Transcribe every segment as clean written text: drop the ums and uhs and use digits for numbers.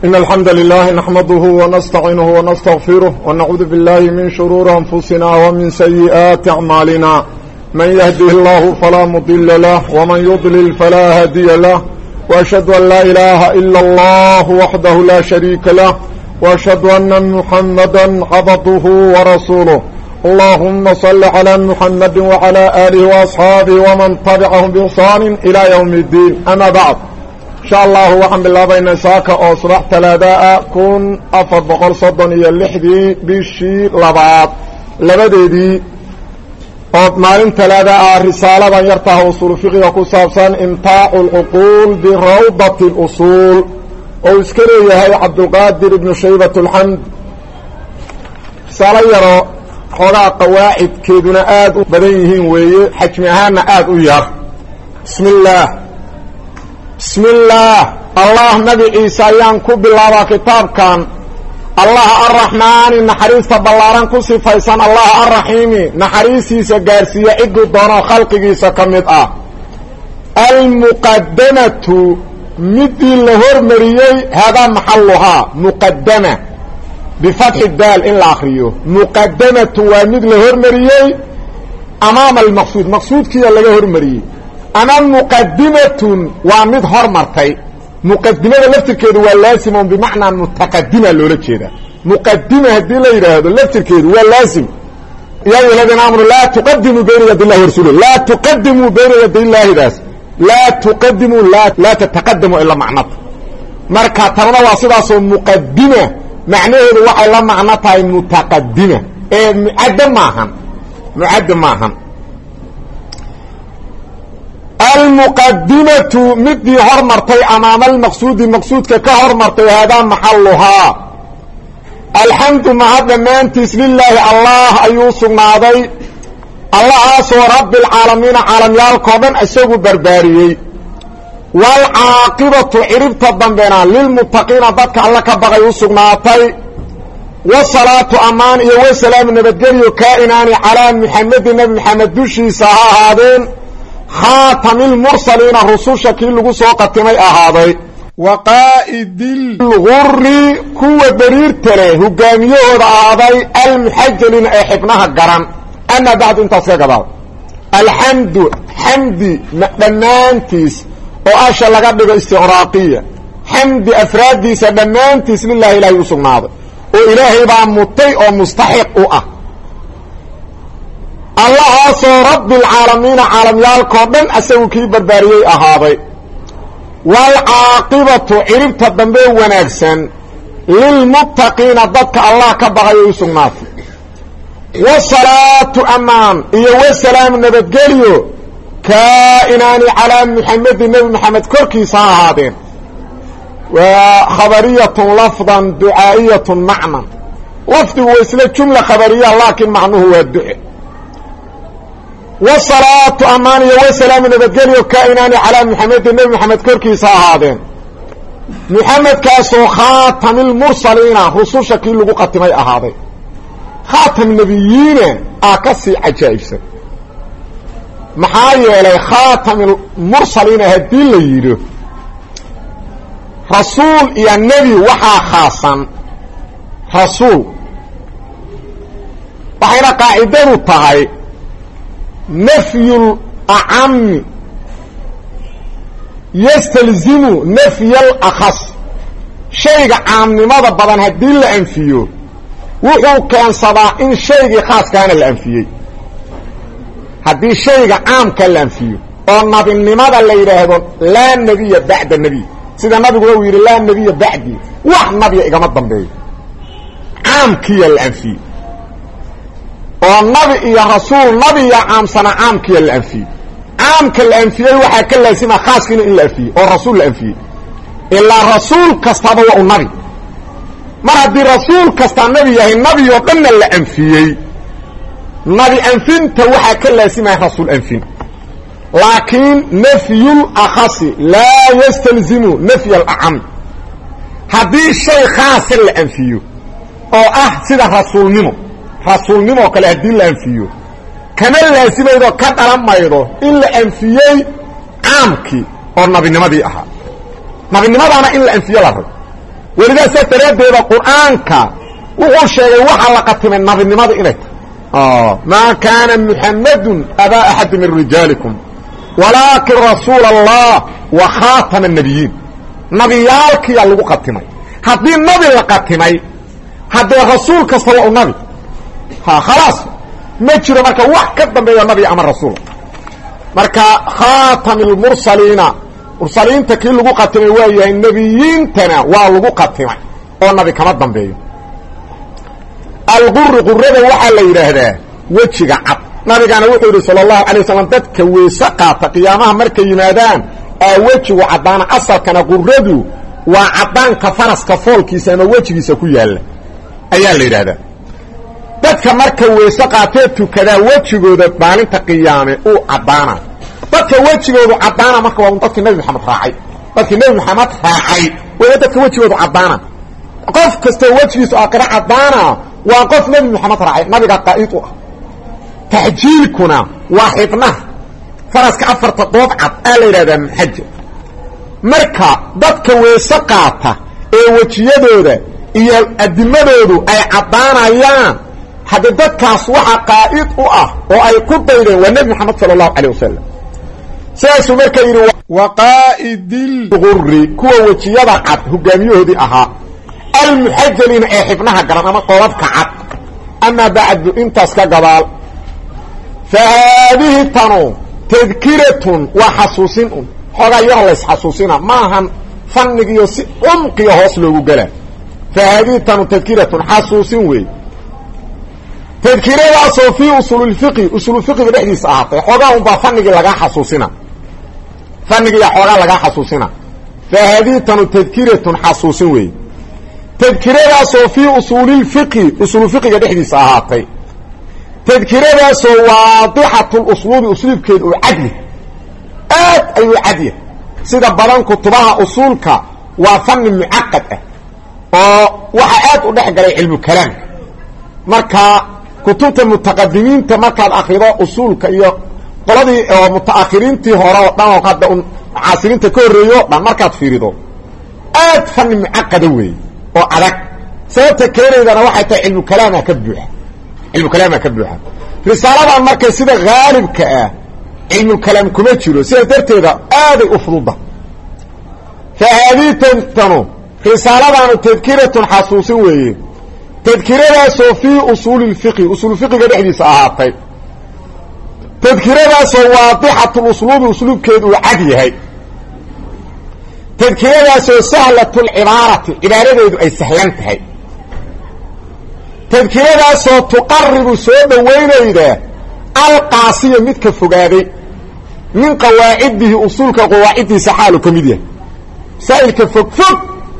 إن الحمد لله نحمده ونستعينه ونستغفره ونعوذ بالله من شرور أنفسنا ومن سيئات أعمالنا من يهده الله فلا مضل له ومن يضلل فلا هادي له وأشهد أن لا إله إلا الله وحده لا شريك له وأشهد أن محمدا عبده ورسوله اللهم صل على محمد وعلى آله وأصحابه ومن تبعهم بإحسان إلى يوم الدين أما بعد إن شاء الله وحن بالله بين ساكا أو صباح تلاداء كن أفضل بقر صدني اللحدي بالشي لبديدي مالين تلاداء رسالة بان يرتاه أصول فقه وكسابسا امتاع العقول بروضة الأصول أو اسكري يهي عبد القادر بن شيبة الحمد رسالة يرى xogaa qawaacidkeeduna aad u badan yihiin weeye xajmi ahaanna aad u yar bismillaah allah magaciisa ayaan ku bilaabaa kitaabkan allaha arraxmaani naxariista ballaaran ku sifaysan allaha arraxiimi naxariistiisa gaarsiiya cidduu doonoo khalqigiisa ka mid ah almuqadamatu midii la hormariyey haadaa maxalluhaa muqadama بفتح الدال إن لا أخريه مقدمة ومد لهرمريي أمام المقصود مقصود كي اللي هرمريي أمام مقدمة ومد هرمرتي مقدمة لفتر كيد واللازم بمعنى متقدمة اللي كده مقدمة هدي لا يراد لفتر كيد واللازم يا أيها الذين آمنوا لا تقدموا بين يدي الله ورسوله لا تقدموا بين يدي الله داس لا تقدموا لا تتقدموا إلا معنى مركا ترى واصبة مقدمة معناه waxay la macno tahay mutaqaddima ee mu'addam maahan al-muqaddimatu midii hormartay amaam al-maqsuudi maqsuudka ka hormartay hada maxalluha alhamdu mahadamaantis lillahi allah ayuu sugnaaday allahaasoo rabbil caalamiin caalamyaalkoodan isagu barbaariyey والعاقبة عربت الضمبنا للمتقين ضدك الله كبغي وسقناتي والصلاة أمان وسلام نبتقري كائنان على محمد النبي محمد دوشي سهادين خاتم المرسلين الرسول شكيل لغو سوقتمي أهادي وقائد الغر كوة برير تري هقاميه هذا المحجلين احبناها القران أنا بعد انت سيقبال الحمد حمدي مقدمانتيس وآشا لقد بقى استغراقية حمد أفراديس دمانتيس لله إلهي وصغناضي وإلهي بقى مطيء ومستحق الله أصو رب العالمين عالم يالكوبن أسوكي برباريي أهاضي والعاقبة عربت الدنبي ونكسن للمتقين ضدك الله كبغي وصغناضي والصلاة أمان إيه والسلام نبتقليو كائنان على محمد النبي محمد كركي صاحبين وخبرية لفظا دعائية معنى لفظ وإسلام جملة خبرية لكن معنوه هو الدعاء والصلاة أمانية والسلام نبتقلي كائنان على محمد النبي محمد كركي صاحبين محمد كاسو خاتم المرسلين خصوص شكل لغو قتمي أهاضي خاتم النبيين آكسي عجائبسا maxaa yeelay khaatam mursaliin hadii la yidho rasuul iyo nabi waxaa khaasan rasuul waxayna qaacidadu tahay nafyul a'ammi yastalzimu nafyal akhas shayga caamnimada badan hadii la anfiyo wuxuu keensadaa in shaygii khaaskaana la anfiyey haddii shayga caamka la anfiyo oo nabinimada la yidhaahdo laa nebiya bacda nebiy sida nabiguna uu yidhi laa nebiya bacdii wax nabiya igama dambeeyo caamkiya la anfiye oo nabi iyo rasuul nabiya caamsana caamkiya la anfiye caamka la anfiyey waxaa ka laasima khaaskiina in la anfiye oo rasuul la anfiyey ilaa rasuul kastaba waa u nabi mar haddii rasuul kastaa nabi yahay nabi oo dhanna la anfiyey nabi anfinta waxaa ka laasimaya rasuul anfin laakiin nafyul akhasi laa yastalzimu nafy alacam haddii shay khaasa la anfiyo oo ah sida rasuulnimo kale haddii la anfiyo kama laasimaydo ka dhalan maydo in la anfiyey caamkii oo nabinimadii ahaa nabinimadaana in la anfiyo la rabo welidaas daraaddeeda qur'aanka wuxuu sheegay waxa la qatimay nabinimada inay tahay ma kana muhammadun aba ahad min rijalikum walakin rasul allah wa khatam an-nabiyyin nabiyaalkii lagu qatimay hadii nabi la qatimay hadii rasuul kasta waa nabi خلاص ma jiro marka wax ka dambeeyo nabi ama rasuul marka khatamul mursaliinta kii lagu qatimay waa yahay nabiyintana waa lagu qatimay oo nabi kama dambeeyo al-qurrada waxa la yiraahdaa wajiga cad nabigana wuxuu yiri sallallahu alayhi wasallam dadka weesa qaata qiyaamaha markay yimaadaan wajigu cadaana asalkana qurradu waa cadaanka faraska foolkiisa ama wajigiisa ku yaala ayaa la yiraahdaa dadka marka weesa qaatee tukada wajigooda maalinta qiyaame uu cadaana dadka wajigoodu cadaana marka waa dadka nabi maxamed raacay dadka nabi maxamed raacay waa dadka wajigoodu cadaana qof kasta wajigiisu aqra cadaana waa qof nabi maxamed raacay nabiga qaa'id u ah tahjiilkuna waa xibna faraska afarta dood cad la yiraahdaa muhajj marka dadka weesa qaata ee wajiyadooda iyo adimadoodu ay cadaanayaan hada dadkaas waxa qaa'id u ah oo ay ku daydeen waa nabi maxamed sallallahu alayhi wasallam saasu marka yiri wa qaa'idil ghurri kuwa wajiyada cad hogaamiyahoodii ahaa al muhajjalina ee xibnaha garan ama qodobka cad ama ba'd intaas ka gabaal فهذه تنو تذكرة وحسوسين حوغا يغلس حسوسين ماهن فنقيو عمقي هوصلو قلا فهذه تنو تذكرة حسوسين وي تذكرة وصو في أصول الفقه بحديث أعطي حوغا هم فنقي لغا حسوسين فنقي حوغا لغا حسوسين فهذه تنو تذكرة حسوسين وي تذكرة وصو في أصول الفقه بحديث أعطي تذكيرها سو واضحة الأسلوب أسلوب كيد وعدل أي عدل سيدا بلان كتبها أصولك وفن معقد وحقات ونحقر علم الكلام مركا كتبت المتقدمين تمركا الأخيراء أصولك قلدي متأخرين تهراء وقد عاصرين تكوريو مركا تفيردو فن معقد وي وعدك سيبتكيري إذا نوحيت علم الكلام كبيح علم الكلام كبوحة رسالة مركز سيدة غالب علم الكلام كمتشلو سيدة ترتيبها هذه أفضل فهذه تنتنو رسالة تذكيرة حسوسية تذكيرها في أصول الفقه قد حديث أعطي تذكيرها واضحة الأسلوب أسلوب كيد وعديها تذكيرها سهلة العبارة عبارة أي سهلنتها تذكيرها سو تقرب سوء وينيدا القاسية متك فقادي من قواعده أصولك قواعده سحاله كميديا سائلك فق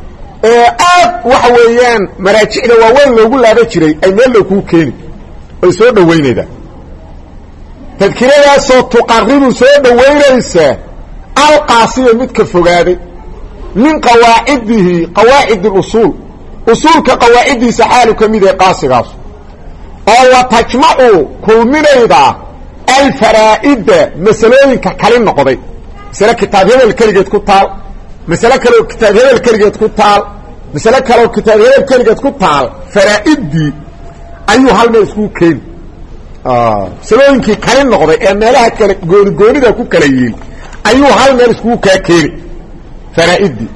وحويان مراجعنا ووين لو قول هذا الشيء أي ميل لو كو كيني أي سوء وينيدا تذكيرها سو تقرب سوء وينيدا القاسية متك فقادي من قواعده قواعد الأصول أصولك قواعدي سحالك ميدي قاسقاس أو تجمعوا كل من إذا الفرائد مسلوينك كلين نقضي مسألة كتاب هذا الكلجة كتال مسألة كلو كتاب هذا الكلجة كتال مسألة كلو كتاب هذا الكلجة كتال فرائد دي أيها المسكو كين مسلوينك كلين نقضي أما لها قوني دا كو كليين أيها المسكو كين فرائد دي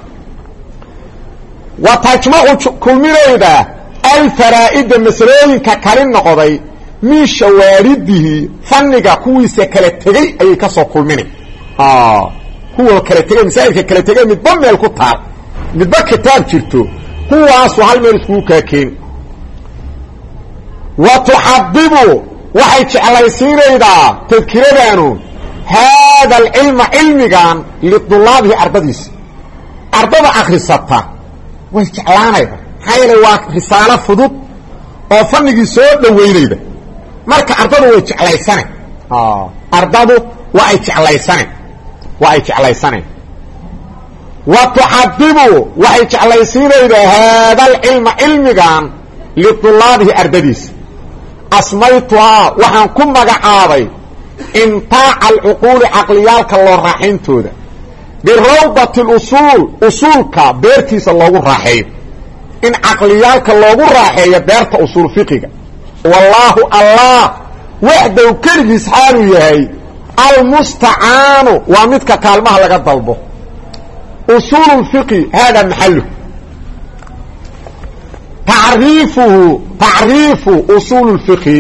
وتجمع كل من إذا الفرائد مسلوين ككرين نقضي من شوارده فنك كويس كالتغي أي كسو كل منه هو كالتغي مسائل كالتغي متضمن الكتاب متضمن كتاب جرتو هو أصو هالمرسكو كاكين وتحببه وحيش على يسير إذا تذكرينه هذا العلم علمي كان لطلابه أرضديس أرضد آخر السطة ويجعلانيدا حيلا waa risaalo fudud oo fanigi soo dhaweynayda marka ardadu way jeclaysanay ardadu waa ay jeclaysanay wa tuhadibu wa ay jeclaysiinayda hada ilma ilmigan li tulaabihi ardadiis asmaytuha waxaan ku magacaabay intaa al uqul aqliyalka loo raaxintooda birawdati اlusuul usuulka beertiisa loogu raaxeeyo in caqliyaalka loogu raaxeeyo beerta usuul fiqiga wallaahu allah waxdow keligiis xaaluu yahay almustacaanu waa midka kaalmaha laga dalbo usuul اfiqi hada maxaluh tacriifu usuul اfiqi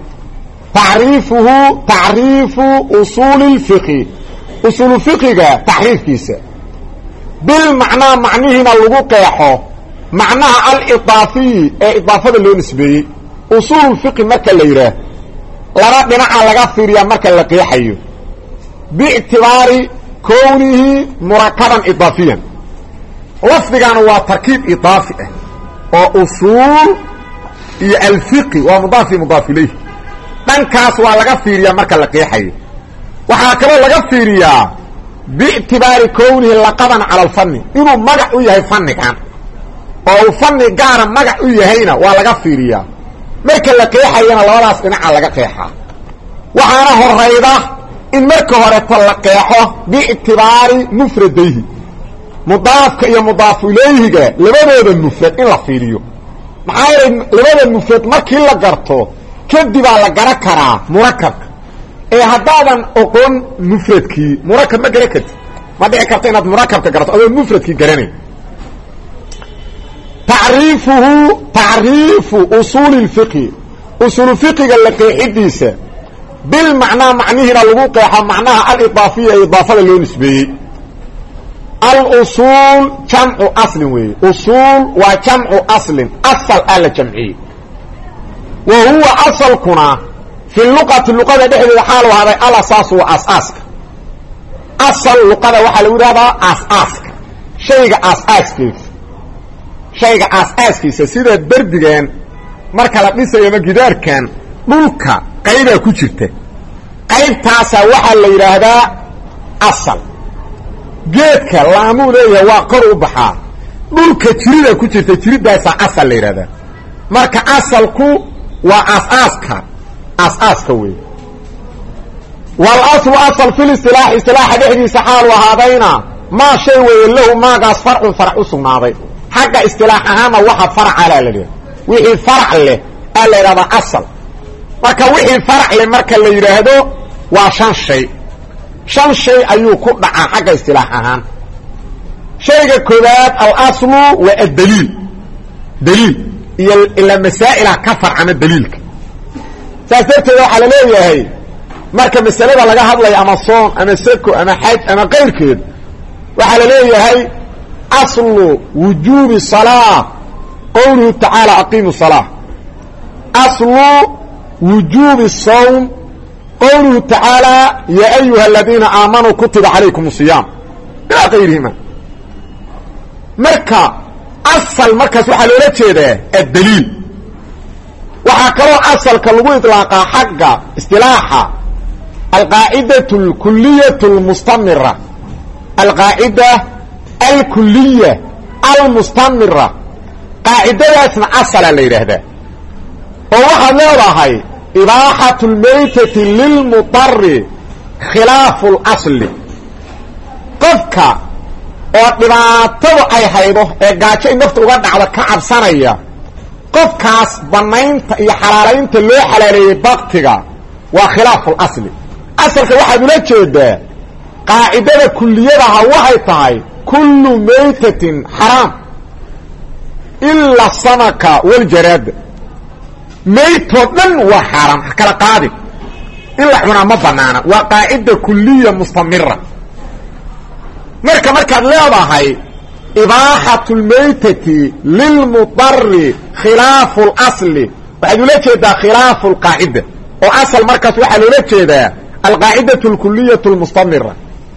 tacriifu usuuli اlfiqi usuulu fiqiga taxriifkiisa bilmacnaa macnihiina lagu qeexo macnaha alidaafiyi ee idaafada loo nisbeeyey usuulu fiqi marka la yidhaah laba dhinaca laga fiiriyaa marka la qeexayo biictibaari kownihi murakaban idaafiyan lafdigana waa tarkiib idaafi ah oo usuul iyo alfiqi waa mudaafi mudaaf ilayh dhankaas waa laga fiiriyaa marka la qeexayo waxaa kaloo laga fiiriyaa biictibaari kownihi laqaban cala alfanni inuu magac u yahay fannigan oo uu fanni gaara magac u yahayna waa laga fiiriyaa marka la qeexayana labadaas dhinaca laga qeexaa waxaana horayda in marka horeto la qeexo biictibaari mufradayhi mudaafka iyo mudaafu ilayhiga labadooda mufrad in la fiiriyo maxaa yeelay labada mufrad markii la garto kadibaa la garan karaa murakabka ee haddaadan oqon mufradkii murakab ma garan karti ma dhici karta inaad murakabka garato adoo mufradkii garanay tacriifu usuuli اlfiqhi usuulu fiqiga la qeexidiisa bilmacnaa macnihiina lagu qeexo macnaha alidaafiya ee idaafada loo nisbeeyey alusuul jamcu aslin weeye usuul waa jamcu aslin asal a la jamciyey wa huwa asalkuna fi luqati luqada dhexdeeda xaalu ahaaday alasaasu waa aasaaska asal luqada waxaa lagu yidhahdaa aasaaska shayga aasaaskiisa shayga aas-aaskiisa sida derbigan marka la dhisayo ama gidaarkan dhulka qaybaa ku jirta qaybtaasaa waxaa la yidhaahdaa asal geedka laamuu leeyahay waa kor u baxaa dhulka jirida ku jirta jiridaasaa asal la yidhahdaa marka asalku waa aasaaska wey walaslu asal fi listilaaxi istilaaxa dhexdiisa xaalu ahaadayna maa shay weeye lahu maagaas farcun farac u sugnaaday xagga istilaax ahaana waxa farca la leeyahay wixii farac leh aa la yidhahdaa asal marka wixii farac leh marka la yidhaahdo waa shan shay ayuu ku dhacaa xagga istilaax ahaan shayga koobaad alaslu waa addaliil daliil iyo ila masaa'ila ka farcama daliilka saas darteed waxaa la leeyahay marka masalada laga hadlayo ama soon ama sako ama xaj ama qayrkeed waxaa la leeyahay aslu wujuubi salaa qowluhu tacaala aqiimu salaa aslu wujuubi sawm qowluhu tacaala ya ayuha aladiina aamanuu kutiba calaykum asiyaam ilaa qayrihima marka asal markaas waxaa loola jeedaa addaliil waxaa kaloo asalka lagu iطlaaqaa xagga istilaaxa alqaacidatu alkuliyatu almustamira alqaacida alkuliya almustamira qaacidadaasna asala la yidhaahdaa oo waxaad leedahay ibaaxatu lmaytati lilmudari khilaafu اlasli qofka oo dhibaatadu ay haydo ee gaajo in nafta uga dhacdo ka cabsanaya qofkaas banaynta iyo xalaalaynta loo xalaaleeyey baktiga waa khilaafu اlasli asalka waxaad ula jeedaa qaacidada kuliyadaha waxay tahay kullu maytatin xaraam ila samaka waljaraada maytoo dhan waa xaaraam kala qaadi in la cunaa ma banaana waa qaacida kuliya mustamira markaad leedahay ibaaxatu lmaytati lilmudari khilaafu اlasli waxaad ula jeedaa khilaafu lqaacida oo asal markaas waxaa loola jeedaa alqaacidatu alkuliyatu lmustamira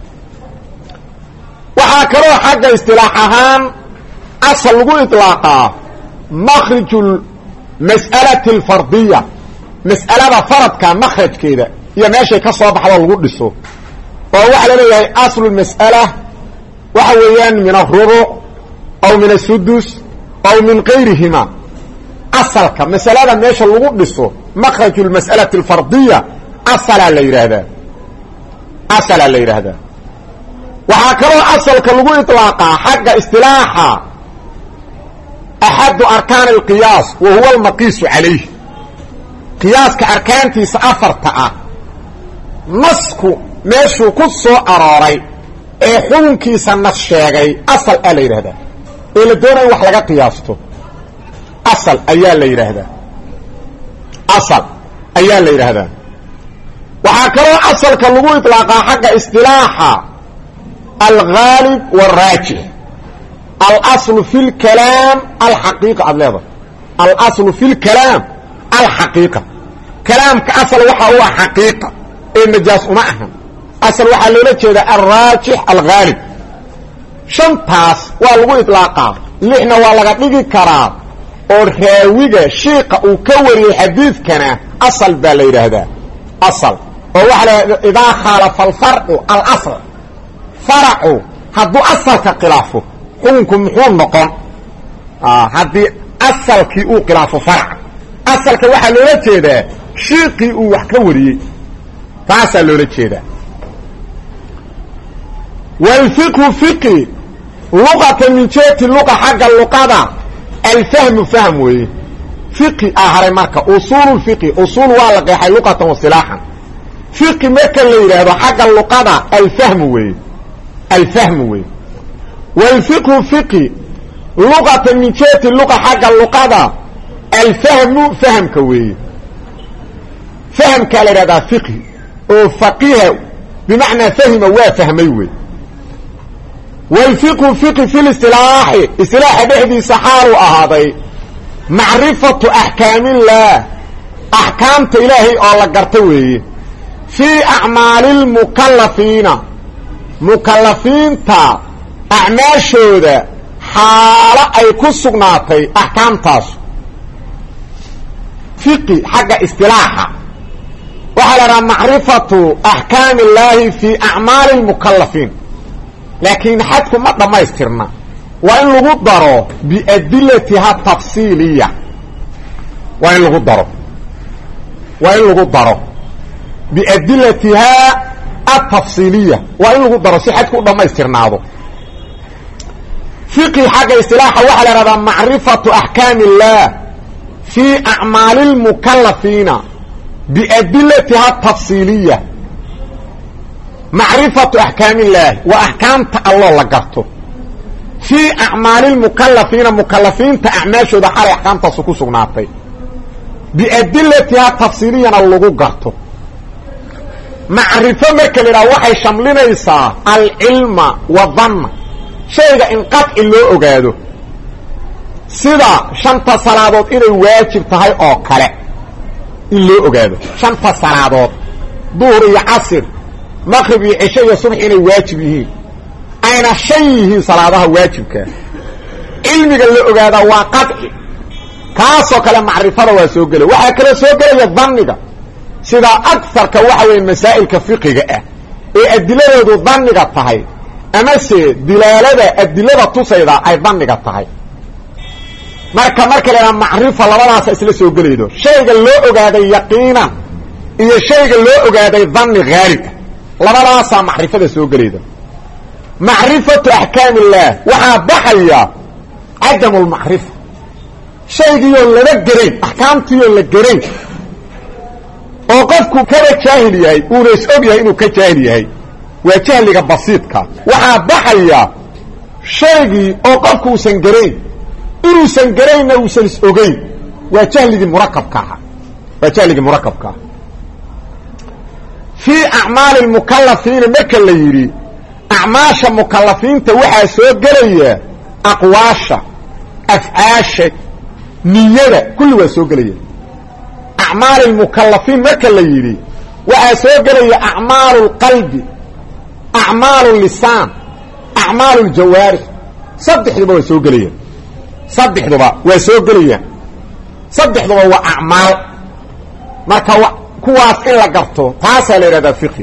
waxaa kaloo xagga istilaax ahaan asal lagu iطlaaqaa makriju mas'alati alfardiya mas'alada faradka makrajkeeda iyo meeshay ka soo baxdo lagu dhiso oo waxaa la leeyahay aslu mas'ala waxa weeyaan min arubuc aw min asudus aw min qayrihima asalka masalada meesha lagu dhiso makraju lmas'alati alfardiya asalaa la yidhaahdaa وحاكروا أصل كاللغو إطلاقا حق استلاحا أحد أركان القياس وهو المقيس عليه قياس كأركانتي سأفرتأ نسكو ماشو كسو أراري حنكي سنشيغي أصل ألي هذا إلا دون أي وحلقة قياسته أصل أيال لي هذا أصل أيال لي هذا وحاكروا أصل كاللغو إطلاقا حق استلاحا الغالب والراجح الأصل في الكلام الحقيقة أبليضا الأصل في الكلام الحقيقة كلام كأصل وحا هو حقيقة النجاس معهم أصل وحا لولجه الراجح الغالب شنطاس والغو إطلاقا لحنا والغتنقي كرام والراوية شيقة وكوري الحديث كان أصل بالي هذا أصل إذا خالف الفرع الأصل فرعه هدو أصل كقلافه حكمكم محون نقن هدي أصل كيو قلافه فرع أصل كواحد لولتي ده شيقي وحكوري فأصل لولتي ده والفقه فقه لغة من جهة اللغة حق اللغة ده الفهم فهمه فقه هري مركة أصول الفقه أصول والغي لغة وصلاحا فقه مكة اللي هذا حق اللغة ده الفهم والفقه فقه لغة من جهة اللغة حق اللغة ده الفهم فهم كوي فهم كالي هذا فقه وفقيه بمعنى فهم وفهمي والفقه فقه في الاصطلاح اصطلاح بحدي سحار وأهاضي معرفة أحكام الله أحكام إلهي الله قرطوي في أعمال المكلفين مكلفين تا أعماشو ده حالة أي كسقناتي أحكام تاس فقه حق اصطلاحا وحلنا معرفة أحكام الله في أعمال المكلفين لكن حدكم ما يسترنا وإن لغدروا بأدلتها التفصيلية وإن لغدروا بأدلتها التفصيلية وإن لغدروا سيحدكم ما يسترنا فقه حق اصطلاحا وحلنا معرفة أحكام الله في أعمال المكلفين بأدلتها التفصيلية معرفة أحكام الله وأحكام الله لقرته في أعمال المكلفين مكلفين تأعماشوا دحالي أحكام تسكو سغناتي بأدلتها التفصيلية اللغو قرته معرفة مكالنا وحي شملنا يسا العلم والظن شيء إن قطع اللو أقاده سيدا شنطة صلاة إلي واجب تهي أوكالي اللو أقاده شنطة صلاة ظهر عصر مغرب عشاء صبح إنه واجبه أين شيء صلاةها واجبك علمك اللي أقاده وقطع كاسو كلا معرفة واسوق له وحا كلا سوق له يظنك سيدا أكثر كوحوي المسائل كفقه الدلالة دو ظنك الطهي أما سي دلالة الدلالة تصيدا أي ظنك الطهي marka la macrifa labadaas isla soo galeedo shayga loo ogaaday yaqiina iyo shayga loo ogaaday dhanni ghalib labadaas macrifada soo galeedo macrifatu ahkaamillah waxa baxaya adamul macrifa shaygiyo laga garay ahkaamtiyo la garay oo qofku kala jaahil yahay uu is og yahay inuu ka jaahil yahay waa jahliga basiidka waxa baxaya shaygi oo qofku san garay إنه سنقرين أو سنسوغين وجهل مركب كاها في أعمال المكلفين مكا اللي يري أعماش المكلفين توحى سوغلية أقواشا أفعاشا نيّة كل سوغلية أعمال المكلفين مكا اللي يري وحى سوغلية أعمال القلب أعمال اللسان أعمال الجوارح صدح لبوا سوغلية صدحدوا وسوغليا صدحدوا واعمال ما كواس ان لا قرتو تاسا ليرada fiqi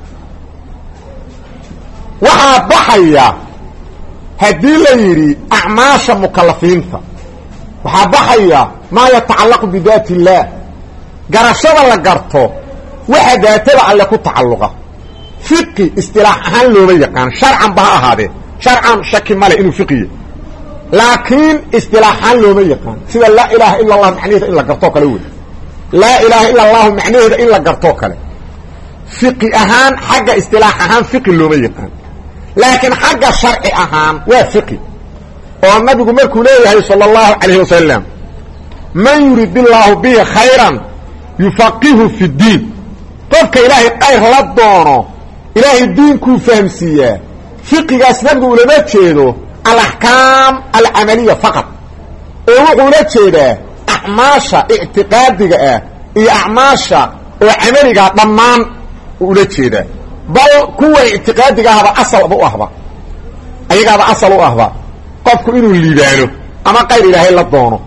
waxa baxaya hadii la yiri a'maasha mukallafiinta waxa baxaya ma yatacallaq bi daati Allah garashada la garto waxa daatada alle ku tacalluqa fiqi istilaax ahaan looma yaqaan sharcan ba ha ahaadee sharcan shaki male inuu fiqiye laakiin istilaax ahaan looma yaqaan sida laa ilaaha ila allah macnaheeda in la gartoo kale wey laa ilaaha ila allahu macnaheeda in la gartoo kale fiqi ahaan xagga istilaax ahaan fiqi looma yaqaan laakiin xagga sharci ahaan waa fiqi oo nabigu markuu leeyahay sala allahu calayhi wasalam man yurid illaahu bihi khayran yufaqihu fi ddiin qofka ilaahay khayr la doono ilaahay diinkuu fahamsiiyaa fiqigaas nabigu ulama jeedo alaxkaam alcamaliya faqad oo wuxuu ula jeedaa acmaasha ictiqaadiga ah iyo acmaasha oo camaligaa dhammaan uu ula jeedaa bal kuwa ictiqaadiga ahba asalba u ahba ayagaaba asal u ahba qofku inuu liibaano ama qayr ilaahay la doono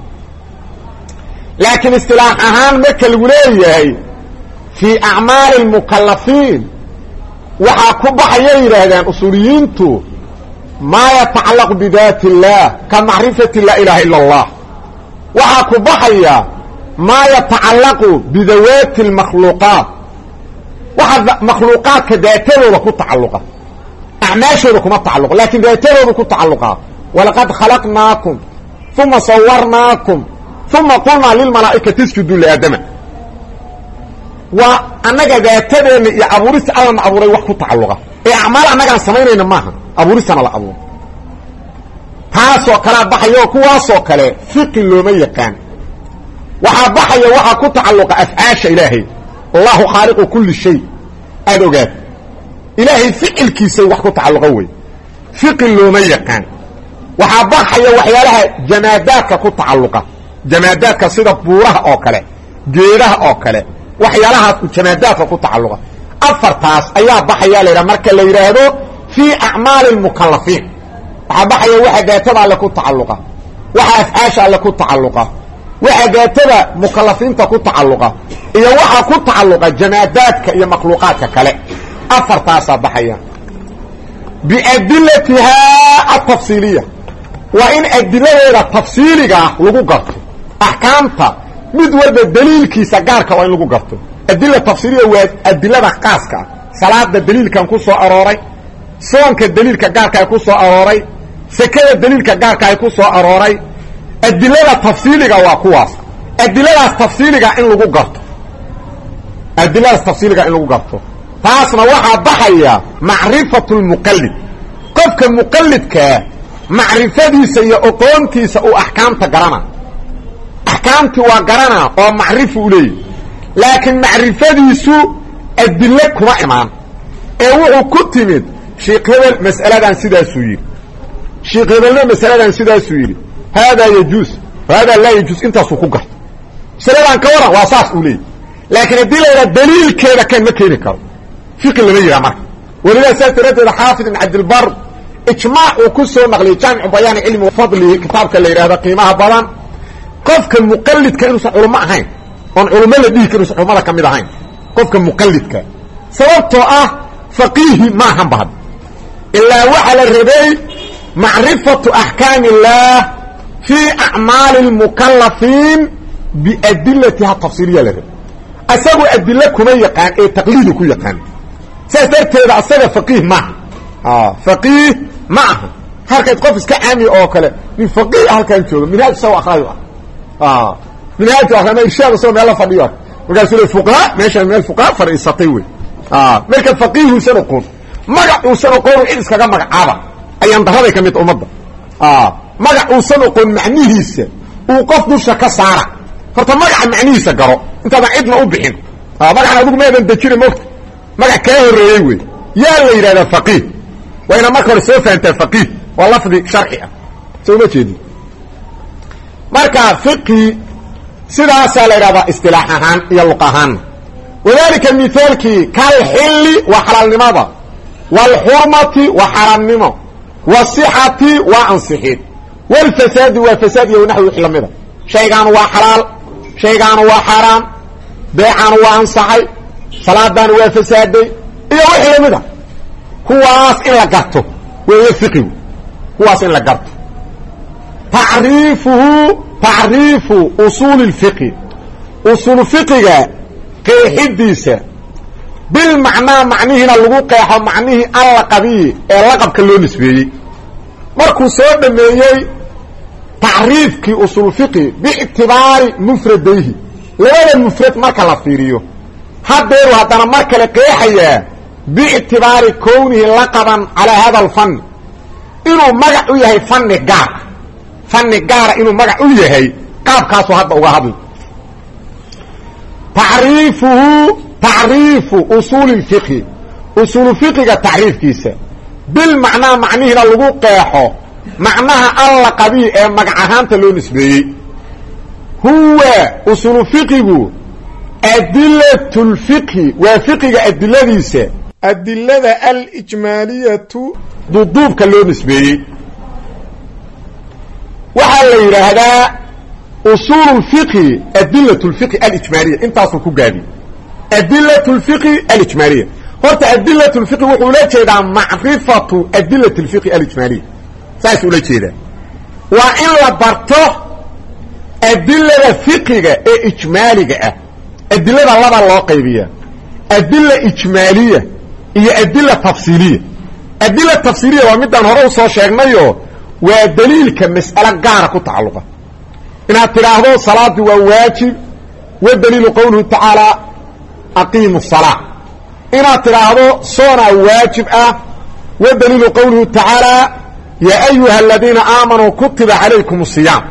laakiin istilaax ahaan marka lagu leeyahay fii acmaali lmukalafiin waxaa ku baxayay yidhaahdaan usuuliyiintu maa yatacallaqu bidaati illaah ka macrifati laa ilaaha ila allah waxaa ku baxaya maa yatacallaqu bidawaati lmakhluuqaat waxa makhluuqaadka daatadooda ku tacalluqa acmaashooda kuma tacalluqa laakiin daatadooda ku tacalluqa walaqad khalaqnaakum uma sawarnaakum uma qulnaa lilmalaa'ikati isjuduu liaadama waa annaga daatadeenna iyo abuurista allana abuuray wax ku tacalluqa ee acmaal annagaan samaynayna maaha abuuristana la abuuro taasoo kalea baxayo kuwaasoo kale fiqi looma yaqaan waxaa baxaya waxaa ku tacalluqa afcaasha ilaahay allahu khaaliqu kulli shay aada ogaad ilaahay ficilkiisay wax ku tacalluqa wey fiqi looma yaqaan waxaa baxaya waxyaalaha jamaadaadka ku tacalluqa jamaadaadka sida buuraha oo kale geedaha oo kale waxyaalahaas jamaadaadka ku tacalluqa afartaas ayaa baxaya la yidhaha marka la yidhaahdo fii acmaali lmukalafiin waxaa baxaya waxa daatada alle ku tacalluqa waxa afcaasha alle ku tacalluqa waxa daatada mukalafiinta ku tacalluqa iyo waxa ku tacalluqa jamaadaadka iyo makhluuqaadka kale afartaasaa baxaya biadilatihaa atafsiiliya waa in adiladeeda tafsiiliga ah lagu garto axkaamta mid walba daliilkiisa gaarka waa in lagu garto adila tafsiiliya waa adilada qaaska ah salaada daliilkan ku soo arooray soonka daliilka gaarka ay ku soo arooray sakada daliilka gaarka ay ku soo arooray adilada tafsiiliga waa kuwaas adiladaas tafsiiliga in lagu garto adiladaas tafsiiliga in lagu garto taasna waxaa baxaya macrifatu lmuqallid qofka muqallidkaa macrifadiisa iyo oqoontiisa uu axkaamta garana axkaamtii waa garanaa oo macrifu u leeyahy laakiin macrifadiisu adille kuma imaan ee wuxuu ku timid sheekh hebel mas'aladan sidaasuu yidhi sheekh hebelna masaladan sidaasuu yidhi haadaa yajuus haadaa laa yajuus intaasuu ku garto masaladan ka waran waa saas uu leeyahy laakiin haddii la yidhaha daliilkeeda kan ma keeni karo fiqi lama yidhaha marka welidaa saas daraaddeeda xaafid ibn cabdilbar ijmaac uu ku soo naqliyey jaamicu bayaani cilmi wafadlihi kitaabka la yidhahdo qiimaha badan qofka muqallidka inuusan culummo ahayn oon culummo la dhihi kar inuusan culummada ka mid ahayn qofka muqallidka sababtoo ah faqiihi maahan bahad ilaa waxaa la rabay macrifatu axkaami illaah fii acmaali lmukalafiin biadilatiha tafsiiliya la rabay asagu adille kuma yaqaan ee taqliidu ku yaqaan saas darteeda asaga faqiih maaha faqiih ma aha halkayd qof iska caami oo kale nin faqiih halkaan jooga minhaaj saw akhraayo ah minhaaj akhrama irshaad soo meel la fadhiyo markaasuu le fuqaha meeshaan meel fuqaha fadhiisatay wey marka faqiihuusan oqoon magac uusan oqoon cid iskaga magacaaba ayaan daraday ka mid ummadda magac uusan oqoon macnihiisa uu qof dusha ka saara horta magaca macnihiisa garo intaadan cidna u bixin magacan adigu meedan dejina mogta magac kaa horreeyey wey yaa la yidhahdaa faqiih waa inaad marka hore soo fahantaa faqiih waa lafdi sharci ah soo ma jeedin marka fiqhi sidaasaa la yidhahdaa istilaax ahaan iyo luq ahaan wadalika mithaalkii kalxilli waa xalaalnimada waalxurmati waa xaraamnimo wasixati waa ansixid walfasaadi waa fasaad iyo naxwi wixii lamida shaygaanu waa xalaal shaygaanu waa xaaraam beecaanu waa ansaxay salaadaanu waa fasaaday iyo wixii lamida kuwaas in la garto weeye fiqigu kuwaas in la garto tacriifu usuuli اlfiqhi usuul fiqiga qeexidiisa بالمعنى معنيهنا لغو قيحو معنيه اللقبي اللقب كلو نسبيي مركو سو دميي تعريف كي أصول فقه باعتبار مفرديه لولا المفرد مركا لفيريو هديرو هدانا مركا لقيحيا باعتبار كونه لقبا على هذا الفن إنه مقع يهي فن قار إنه مقع يهي قاب كاسو هذا وهذا تعريف أصول الفقه أصول الفقه تعريف كيسا بالمعنى معنيه لغو قيحو معناها اللقبي مقعهان تلو نسبيه هو أصول الفقه أدلة الفقه وفقه أدلة ديسا أدلة الإجمالية ضدوب كلو نسبيه وحال هذا أصول الفقه أدلة الفقه الإجمالية انت أصلكو قادي أدلة الفقه الإجمالية هورت أدلة الفقه وحولات شيئا معرفة أدلة الفقه الإجمالية ساس ولات شيئا وإن لبرته أدلة فقه إجمالية أدلة الله قيبية أدلة إجمالية هي أدلة تفصيلية أدلة تفصيلية ومدى نهروسو شيئا ودليل كمسألة قارة كتعلقة إنها تراهدو صلاة وواجب والدليل قوله تعالى أقيموا الصلاة إنها تراهدو صونا واجب والدليل قوله تعالى يا أيها الذين آمنوا كتب عليكم الصيام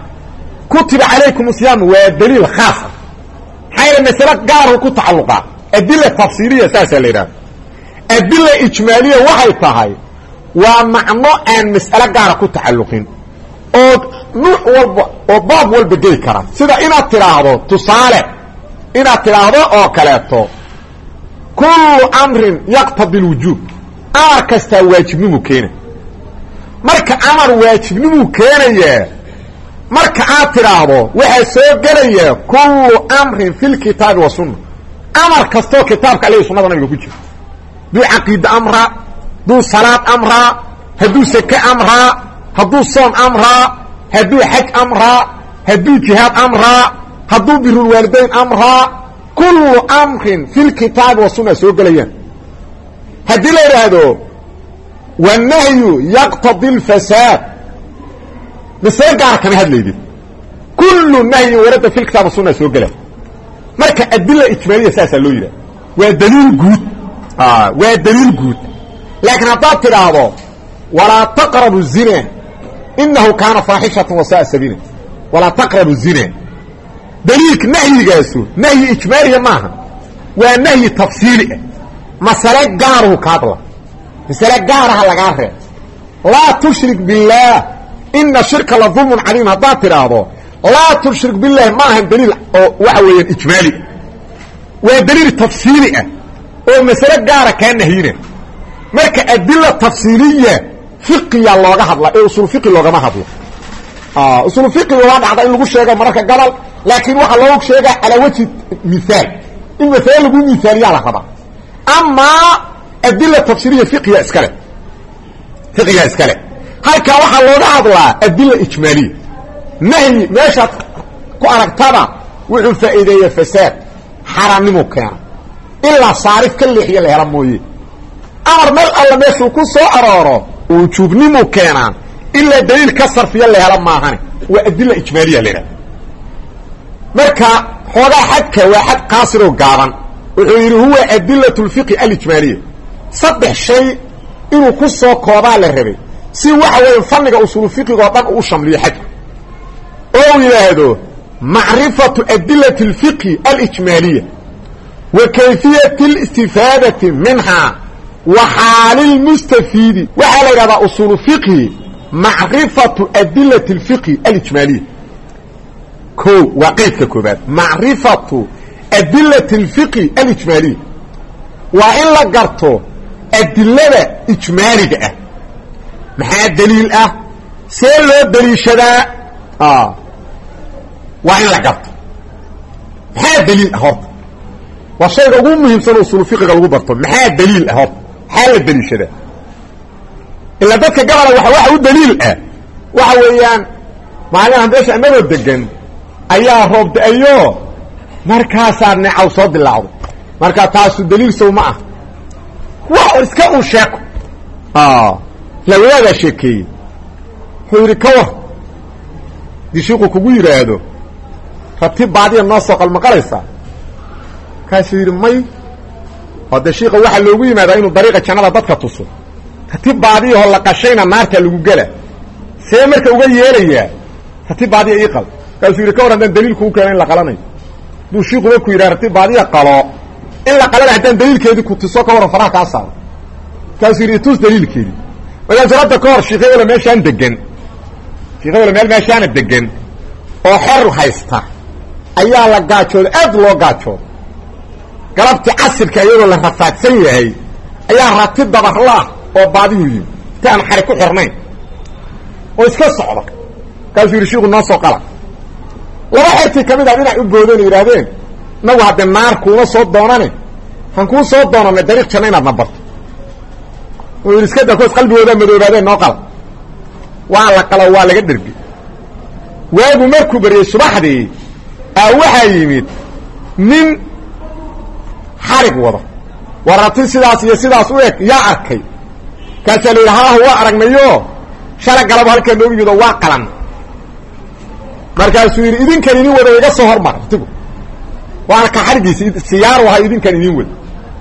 والدليل خاصة حين المسألة قارة كتعلقة أدلة تفصيلية ساسة لنا أدلة إجمالية وحي طهي ومعنى أن مسألة قارة كتعلقين نوع وباب والبدي كرا سيدا إنا تراهدو تصالح إنا تراهدو أو كلاتو كل أمر يقتضي الوجوب أمر كستا واجب نمو كينا مركا أمر واجب نمو كينا مركا تراهدو وحسو قليا كل أمر في الكتاب والسنة أمر كستو كتابك عليه سنة ونبي كجر دو عقيدة أمرا دو صلاة أمرا هدو سكة أمرا هدو صوم أمرا هدو حج أمرا هدو جهاد أمرا هدو بر الوالدين أمرا كل أمر في الكتاب والسنة سوق ليا هدي لي هذا والنهي يقتضي الفساد مثال قارة كان هذا ليدي كل النهي ورد في الكتاب والسنة سوق ليا مركا أدلة إجمالية ساسا لويلة والدليل جود والدليل جود لكن هدات هذا ولا تقربوا الزنا إنه كان فاحشة وساء سبيلا ولا تقربوا الزنا دليلك نهي جاسو نهي إجمالي معها ونهي تفصيلي مسألة قاره كابلة مسألة قارها لقاره لا تشرك بالله إن الشرك لظلم عليم هذا هذا لا تشرك بالله معها دليل وحوي إجمالي ودليل تفصيلي ومسألة قاره كان نهينا مركا أدلة تفصيلية فقهي الله هذا أصول فقهي الله ما هذا أصول فقهي وهذا هذا اللي قلت شيء مركا قال لكن واحد لو قلت شيء على وجه مثال المثال يقول مثالي على هذا أما أدلة تفصيلية فقهية إسكالة هكا واحد لو هذا أدلة إجمالية نهي ماشى كأركتبا وعن فائدة فساد حرام مكان إلا صارف كل حية اللي هرمويه أمر مال الله ماشي كل سوء أراره وشوفني مكانا إلا دليل كسر فيه اللي هرم معهاني وأدلة إجمالية لنا مركا حوضا حدك واحد قاصر وقابا وحيري هو أدلة الفقه الإجمالية صدح شيء إنه كل سوء كوابا للربي سي واحد وينفنق أصول الفقه وطاق أشم لي حدك أو إلى هذا معرفة أدلة الفقه الإجمالية وكيفية الاستفادة منها وحال المستفيد وحال هذا أصول الفقه معرفة أدلة الفقه الإجمالية كو وقيت كوبات معرفة أدلة الفقه الإجمالية وإن لقرته أدلة إجمالية محا الدليل سيلو الدليل شداء وإن لقرته محا الدليل والشيء يقول مهم سنة أصول الفقه قالوا برطل محا الدليل حال الدليل شداء إلا ذاتك قبل واحد الدليل وحويان معناها هنداش أمامه الدقن أيها روب أيوه مركا صار نعو صد اللعو مركا تاسو الدليل سو معه wax iska u sheeko la wada sheekay hooyri kawa dishiiqu kugu yiraahdo ratib baadiya noo soo qalmaqalaysa kaas yiri may hada shiiqa waxa loogu yimaada inuu dariiqa jannada dadka tuso ratib baadiya oo la qashayna naarta lagu gala see marka uga yeelaya ratib baadiya ii qal kaas yiri ka waran daliilku u keenay la qalanay buu shiiqu ku yiraahdo ratib baadiya qalo in la qalana hadan daliilkeedu ku tuso ka waran faraha ka saar kaas yiri tus daliilkeedu wala jarada koor shiiqay wala meeshaan degan shiiqay wala meeshaan degan oo xor haysta ayaa la gaajooday aad loo gaajooday galabti casirka iyadoo la rafaadsan yahay ayaa ratib dabarlaa oo baadiyu yimid taan xari ku xirnayn oo iska socda kaas yiri shiiqu noo soo qala laba xirti kamid ah inay u boodeen yiraahdeen nagu hadda naar kuuma soo doonane han ku soo doonane dariiq jannada na barto oo yiri iska dakoos qalbigooda madoobaadeen noo qala waa la qala waa laga dirbi waagu markuu bariyay subaxdii waxa yimid nin xarig wada warati sidaas iyo sidaas u eg yaa arkay kaasoo leeyahay waa aragnayo shala galab halka loo yimid waa qalan markaasuu yiri idinkan idin wada iga soo hormar tigu waa ka xarigiisa siyaar waxa idinkan idin wada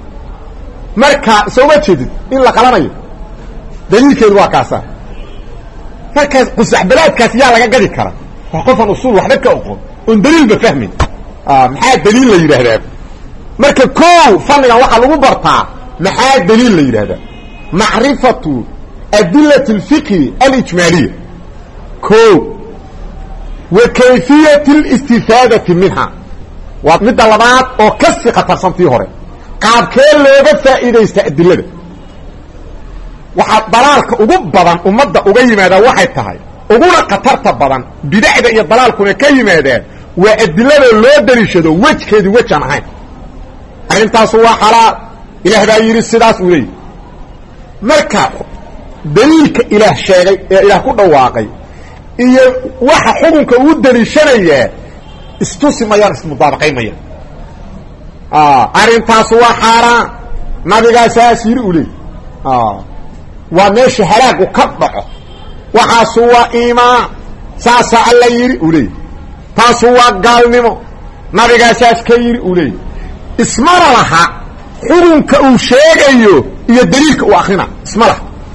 marka soo ma jeedid in la qalanayo daliilkeedu waa kaasa marka qusax balaadkaas yaa laga gadi kara qofan usul waxba ka aqoon on daliil ba fahmin maxaa daliil la yiraahdaa marka koow fanniga waxa lagu bartaa maxaa daliil la yiraahdaa ma'rifatu adillati al-fiqh al-ijmaliyya koow wa kayfiyati al-istifadati minha wa mid labaad oo ka si qatarsantii hore qaabkee looga faa'iideysta adillada waxa dalaalka ugu badan ummadda uga yimaada waxay tahay uguna qatarta badan bidacda iyo dalaalkuna ka yimaadeen waa adillada loo daliishado wajkeedu wajan ahayn arintaas waa xalaal ilaah baa yiri sidaas u leeyahay marka daliilka ilaah sheegay ee ilaah ku dhawaaqay iyo waxa xukunka uu daliishanaya istusimayaan ismudaabaqaynaya arintaas waa xaraam nabiga saasiri u leeyahay waa meesha halaag ka dhaco waxaas waa iimaan saasa alla yiri u leeyahay taas waa gaalnimo nabiga saas ka yiri u leeyahay ismara laha xurunka uu sheegayo iyo daliilka uu akhrina ismara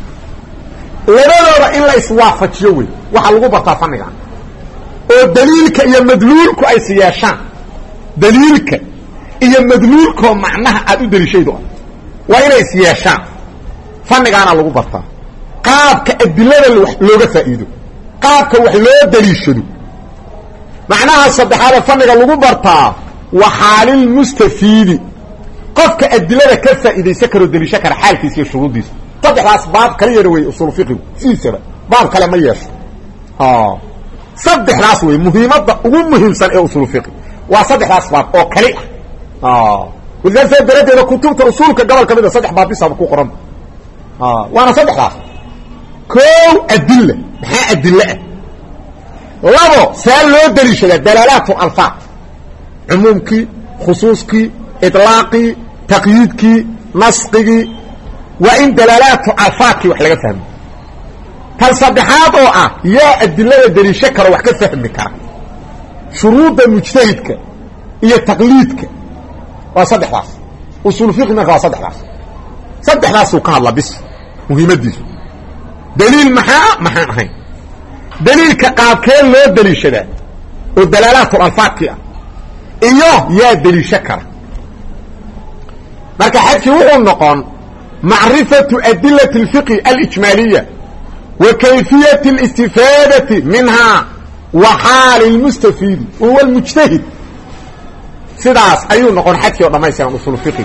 labadooda in la iswaafajiyo way waxa lagu bartaa fanniga oo daliilka iyo madluulku ay siyaashaan daliilka iyo madluulka macnaha aad u daliishaydo waa inay siyaashaan fannigaana lagu bartaa qaabka adillada looga faa'iido qaabka wax loo daliishado macnaha saddexaad fanniga lagu bartaa wa xaalil mustafiidi qofka adillada ka faa'iideysan karo daliisha kara xaalkiisa iyo shuruudiisa saddexdaas baab kale yar way usul fiqh siisaba baab kale ma yeesho saddexdaas way muhiimada ugu muhiimsan ee usul fiqh waa saddexdaas baab oo kale waliba daradeeda kutubta usulka gobol kamid saddex baab bisaba ku qoran waana saddexdaas koow adilla maxaa adilla labo saa loo daliishada dalalaatu alfaaq umumki khusuuski idlaaqi taqyiidki nasqigi wa in dalalaatu alfaaqi wax laga fahmo tal saddexaad oo yaa adillada daliisha karo wax ka fahmi kara shuruuda mujtahidka iyo taqliidka waa saddexdaas usul fiqh ma saddexdaas uu ka hadla bis muhiimadiisu daliil maxaa ahayn daliilka qaabkee loo daliishada oo dalalaatu alfaaqi iyo yaa daliisha kara marka xadki wuxuu noqon macrifatu adillati al-fiqh al-ijmaliyya wa kayfiyati al-istifadati minha wa hal al-mustafid huwa al-mujtahid sidaas ayuu noqon xadki oo dhamaystiran usul fiqh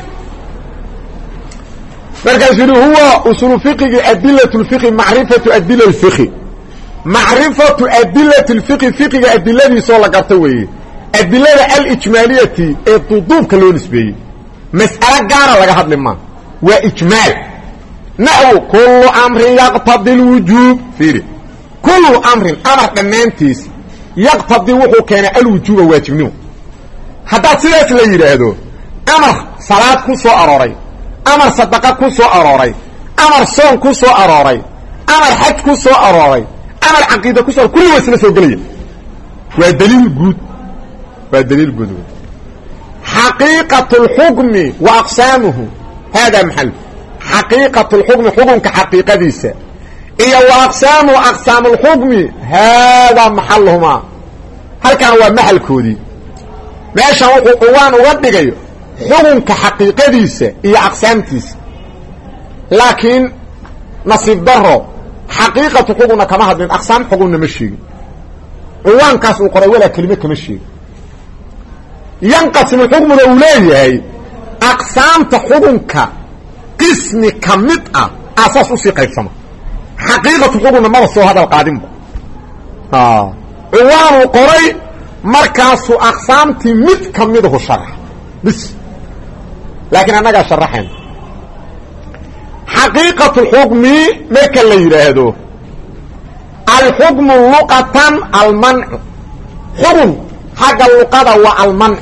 marka sidoo huwa usul fiqh adillatu al-fiqh macrifatu adilla al-fiqh macrifatu adillati al-fiqh fiqh adilladi soo la garta weeye adillada al-ijmaliyati ee duduubka loo nisbeeyay mas'ala gaar laga hadli ma waa ijmaal nahu kullu amrin yaqtadi al-wujub fiiri kullu amrin amr dhamaantiis yaqtadi wuxuu keenay al-wujuba waajibnimo hadda sidaas la yiraahdo amr salaad ku soo aroray amar sadaqa ku soo arooray amar soon ku soo arooray amar xaj ku soo arooray amar caqiida ku soo kulli wasla soo galaya waa daliil guud حقيقة الحكم وأقسامه هذا محل حقيقة الحكم حكم كحقيقة ديسة إيا وأقسامه أقسام الحكم هذا محلهما هل كان هو محل كودي ماشا وقوان وقدقيا حكم كحقيقة ديسة إيا أقسام ديسة لكن نصيب ضره حقيقة حكمنا كما هذا من أقسام حكمنا مشي قوان كاس وقرأ كلمة كمشي ينقسم الحكم الأولي أقسام حكمك قسم كمتأ أساس أسيقى السماء حقيقة حكمنا مرسو هذا القادم عوان وقري مركز أقسام تمت كمته الشرح بس لكن أنا شرحين حقيقة الحكم ميك اللي يرهدو الحكم لغة المنع حكم حق اللقضة والمنع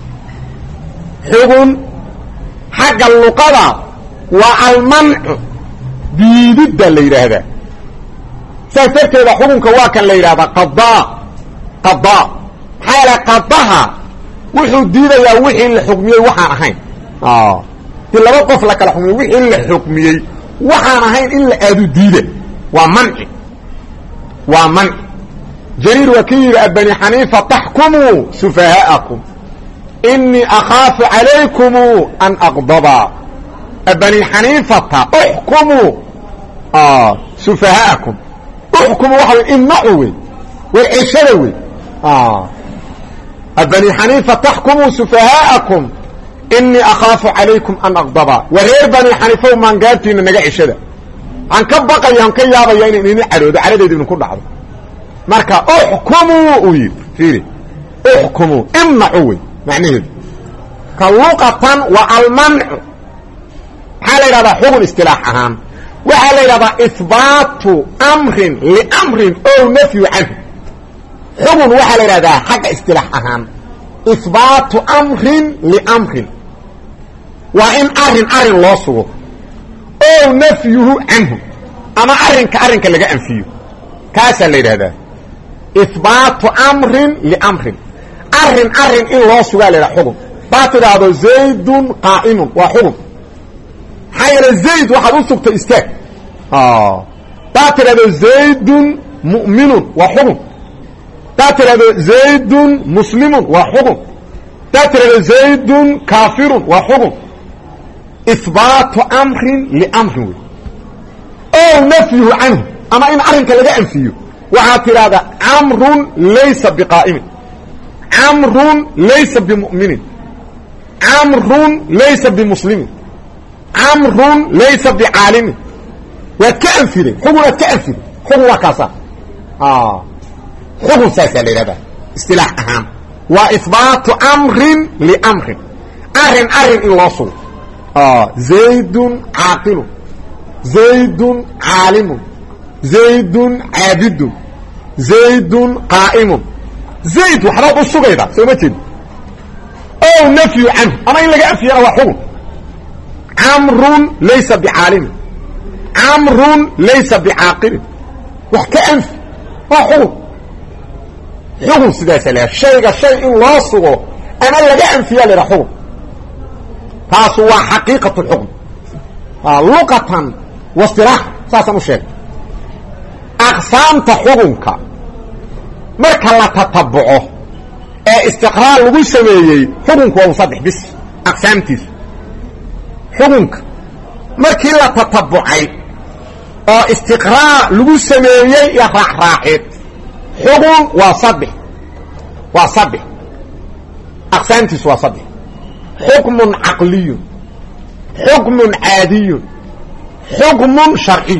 حكم حق اللقضة والمنع بيدد اللي هذا سأترك إذا حكم كواكا اللي هذا قضاء حال قضاها وحو الديدة يا وحي الحكمية وحانهين تلا وقف لك الحكمية وحي الحكمية وحانهين إلا أدو الديدة ومنع جرير وكيل أبني حنيفة تحكموا سفهاءكم إني أخاف عليكم أن أغضب أبني حنيفة احكموا سفهاءكم احكموا وحوي إمعوي والعشروي أبني حنيفة تحكموا سفهاءكم إني أخاف عليكم أن أغضب وغير بني حنيفة ومن قالت إن نجا عشدا عن كبقى ينكي يابا يعني إني عرود عرد من كل عرض marka uhkumu uyib fiiri uhkumu imna'u macnaheedu ka luqatan wa al-man' hala ila hukm istilah ahaan wa hala ila ithbatu amrin li amrin aw nafyu anhu hukm wa hala ila haga istilah ahaan ithbatu amrin li amrin wa in arin loo sugo aw nafyuhu anhu ama arinka laga anfiyo kaasa la yiraahdaa إثبات أمر لأمر أرن إن الله سؤال إلى حكم باطل هذا زيد قائم وحكم حيال زيد وحدوثك تإستاك باطل هذا زيد مؤمن وحكم باطل هذا زيد مسلم وحكم باطل هذا زيد كافر وحكم إثبات أمر لأمر أو نفيه عنه أما إن أرنك لدى أنفيه وعاطر هذا عمر ليس بقائم عمر ليس بمؤمن عمر ليس بمسلم عمر ليس بعالم وكأنفر حكم كأنفر حكم وكاسا حكم ساسا لهذا استلاح أهم وإثبات أمر لأمر أرن الله صور زيد عاقل زيد عالم زيد عابد زيد قائم زيد وحراب السجيدة سمعتين أو نفي عنه أما إن لقى فيه هو حكم عمر ليس بعالم عمر ليس بعاقل وكأنف حكم سداسة لها الشيء لا صغو أما لقى فيه لرحكم فهو حقيقة الحكم لغة واصطلاح ساسا مشاهد أقسام حكمك marka la tatabuco ee istiqraar lagu sameeyay xukunku waa saddex bis aqsaamtiis xukunka markii la tatabucay oo istiqraar lagu sameeyay ya raaxid xukun waa saddex aqsaamtiis waa saddex xukmun aqliy xukmun aadiy xukmun shar'i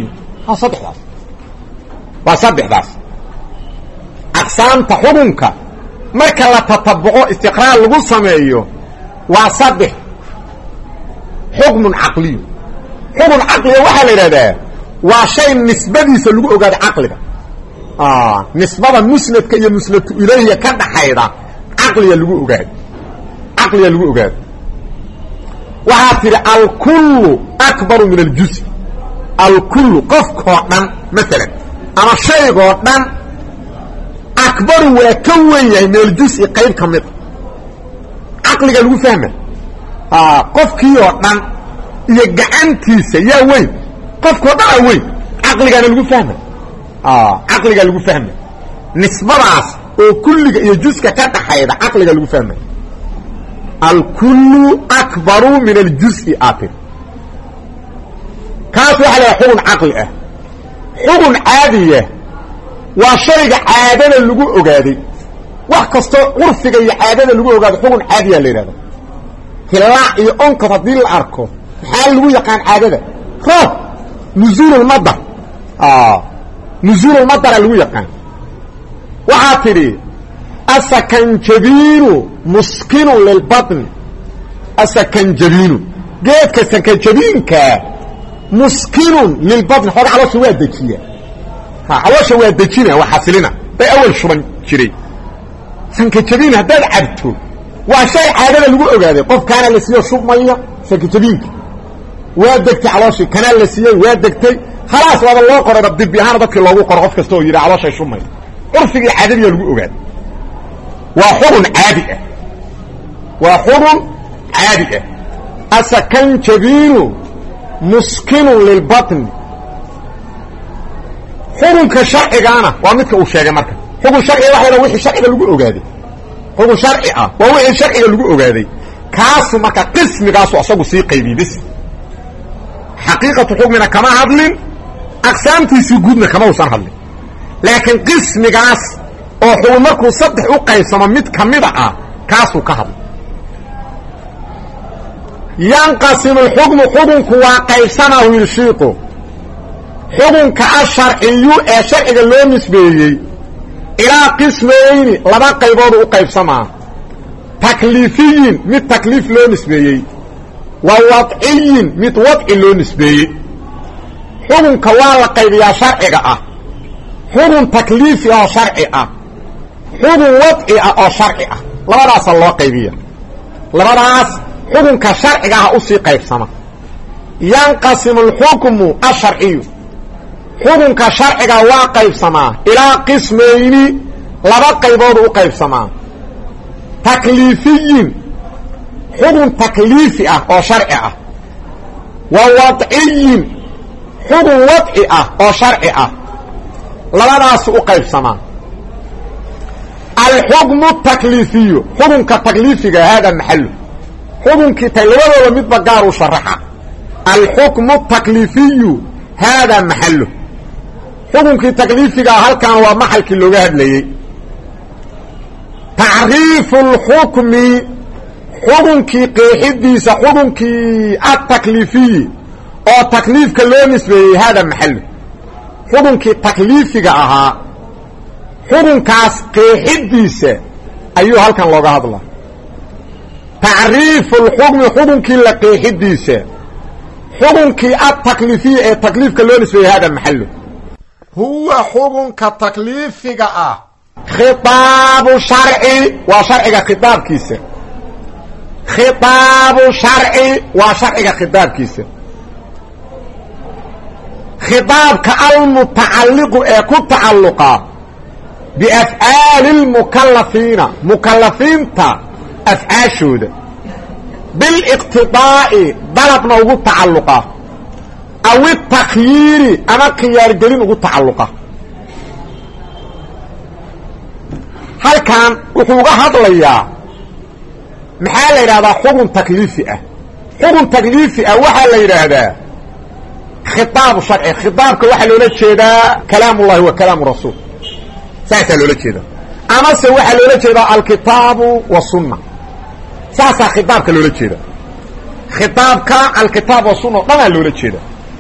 waa saddexdaas أقسامta xukunka marka la tatabuco istiqraar lagu sameeyo waa saddex xukmun caqliy xukun caqliga waxa la yiraahdaa waa shay nisbadiisa lagu ogaado caqliga nisbada musnadka iyo musnadku ilayhi ka dhaxayda caqliga lagu ogaado وعاتر الكل أكبر من الجزء الكل قف كوردن مثلا أما الشيء كوردن أكبر وكوي من الجزء قيل كمت عقلك لو فهمه قف كيوردن يجعنتيسه يا وين قف كوردن وين عقلك لو فهمه عقلك لو فهمه نسبة راس وكل يجزء كتحيد عقلك لو فهمه الكل أكبر من الجزء آخر كاسو على حكم عقل حكم عادية وشيء عادة اللي أقادي وحكستو عرفك عادة اللي أقادي حكم عادية اللي هذا كلاعي أنك تطبيل الأركو حال اللي يقان عادة نزول المطر نزول المطر اللي يقان وعاتري السكنجبين مسكن للبطن السكنجبين جيت كسكنجبين مسكن للبطن هذا على سواد دكيه على سواد دكينا وحاصلنا باول شرن جري سكنجبين هذا عبته وشيء عاده لو اوغاده قف كان لا سيو شوب ميه سكنجبين وادكت على شيء كان لا سيو وادكتي خلاص هذا لو قرر دب يهان دك لوو قرر قف كستو يري على شيء شوب ميه عرفي عاده لو اوغاده وحر عادئة وحر عادئة السكنجبين مسكن للبطن حر كشرعي انا ومثل اوشاقه مركا حر شرعي واحد وحي شرعي لغو اوغادي حر شرعي ووحي شرعي لغو اوغادي كاس مركا قسم كاسو اساقو سي قيبي بس حقيقة حكمنا كما هدلين اقسامتي سيقودنا كما وصان هدلين لكن قسم كاس oo xul markuu saddex u qaybsamo mid kamida ah kaasu ka hadlo yanqasim al-hukm hukmku waa qaybsana wiilshiiqo hukmka ash-shar'iyyu ee sharciga loo nisbeeyay ila qismayn laba qaybood u qaybsama taklifiyin mid taklif loo nisbeeyay wa wad'iyin mid wad'i loo nisbeeyay hukmka waa la qaybiyaa sharciga ah hukm taklifi oo sharci ah حكم وضعي او شرعي لبداس لو قيبيه لبداس حكم كشرعي اوسي قيبسما ينقسم الحكم الشرعي حكم كشرعي وا قيبسما الى قسمين لبا قيبود او قيبسما تكليفي حكم تكليفي او شرعي ووضعي حكم وضعي او شرعي لبداس او قيبسما الحكم التكليفي حكم كتكليفي هذا محله حكم كتلوه ومد بقار وشرحه الحكم التكليفي هذا محله حكم كتكليفي هل كان هو محل كيلوغاد ليه تعريف الحكم حكم كي قيحديس حكم كي التكليفي او تكليف كلو نسبه هذا محله حكم كي تكليفي اها حكم كاس قيحديسه ايو halkan looga hadla تعريف الحكم حكم كي لا قيحديسه حكم كي التكليفي التكليف كلو نسبه هذا محله هو حكم كتكليف خطاب شرعي وشرعي خطاب كيسه خطاب شرعي وشرعي خطاب كيسه خطاب كالمتعلق كتعلقا بأفعال المكلفين مكلفين تا أفعاشود بالاقتضاء ضربنا وقود تعلقا أو التخيير أما خيار جلين وقود تعلقا هل كان وحوغا هدليا محال هذا حكم تكليفي حكم تكليفي وحال هذا خطاب شرعي خطابك وحال لولا جيدا كلام الله وكلام الرسول ساسا لولا جيدا اما سي وحال لولا جيدا الكتاب والسنه ساسا خطابك لولا جيدا خطابك الكتاب والسنه طبعا لولا جيدا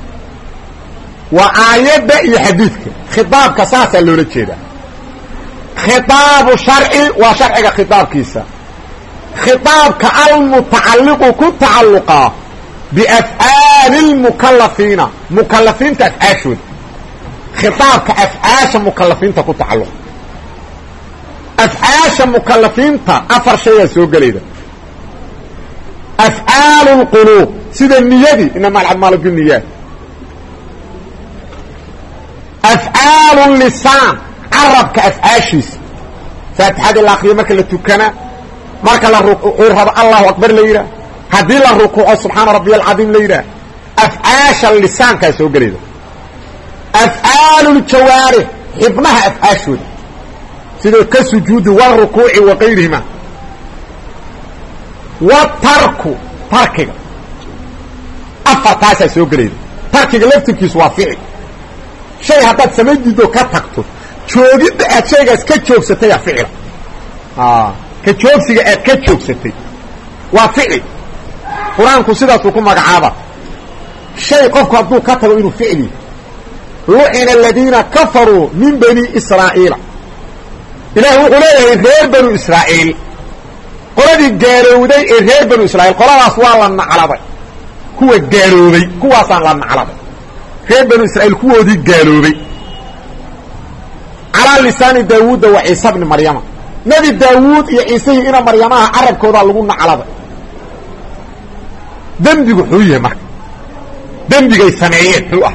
وآيات يحدثك خطابك ساسا لولا جيدا خطاب شرعي وشرعي خطاب كيسا خطاب كالمتعلق كتعلقا بأفعال المكلفين مكلفين تأفعاشون خطاب كأفعاش مكلفين كتعلق أفعاش مكلفين أفر شيء سوق ليدا أفعاش afcaal اlquluub sida niyadii inama alacmaalu biniyaat afcaal lisaan carabka afcaashiisa faatixadii la akriyo marka la tukana marka la rukuuci rabo allahu akbar la yidhaah haddii la rukuuco subxaana rabbiya alcadiim la yidhaah afcaasha lisaankaa soo gelayda afcaal ljawaarix xibnaha afcaashooda sida ka sujuudi wاrukuuci wa kayrihima watarku tarkiga afartaasaa soo gelayda tarkiga laftirkiisu waa ficil shay haddaad samayn diidoo ka tagto joogidda aad shaygaas ka joogsataya ficila ka joogsiga aad ka joogsatay waa ficil qur-aanku sidaasuu ku magacaaba shay qofku hadduu ka tago inuu ficil yahay lucina aladiina kafaruu min bani israa'iila ilaahi wuxuu leeyahay reer banu israa'iil qoladii gaalowday ee reer banu israa'iil qoladaas waa la nacladay kuwa gaaloobay kuwaasaan la nacladay reer banu israa'iil kuwoodii gaaloobay calaa lisaani daawuuda wa ciisa bni maryama nebi daawuud iyo ciisihii ina maryamaha carabkoodaa lagu nacladay dembigu xuu yahay marka dembigay sameeyeen xuu ah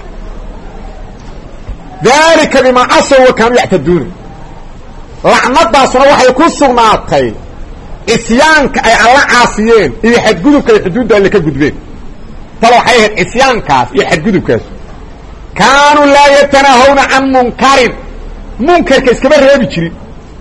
daalika bimaa casow wa kaanuu yactaduuna lacnadaasuna waxay ku sugnaatay cisyaanka ay alla caasiyeen iyo xadgudubka ay xuduudda alle ka gudbeen talo waxay ahayd cisyaankaas iyo xadgudubkaas kaanuu laa yatanaahawna can munkarin munkarka iskama reebi jirin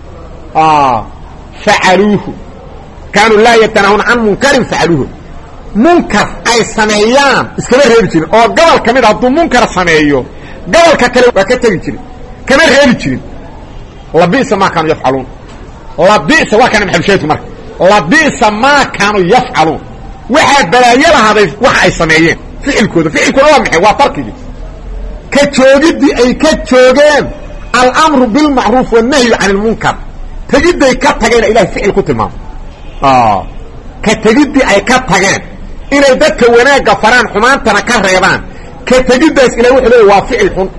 facaluuhu kaanuu laa yatanaahawna can munkarin facaluuhu munkar ay sameeyaan iskama reebi jirin oo gobol ka mid hadduu munkar sameeyo gobolka kale waa ka tegi jirin kama reebi jirin labisa maa kaanuu yafcaluun labisa waa kana maxalushaydku marka labisa maa kaanuu yafcaluun waxaa balaayo lahaaday waxa ay sameeyeen ficilkooda ficilkuna waa maxay waa tarkigii ka joogiddii ay ka joogeen alamru bilmacruuf wannahyu can ilmunkar tegidday ka tageena ilahay ficil ku tilmaamo ka tegiddii ay ka tageen inay dadka wanaagga faraan xumaantana ka reebaan ka tegiddaas ilahay wuxuu leeya waa ficil xun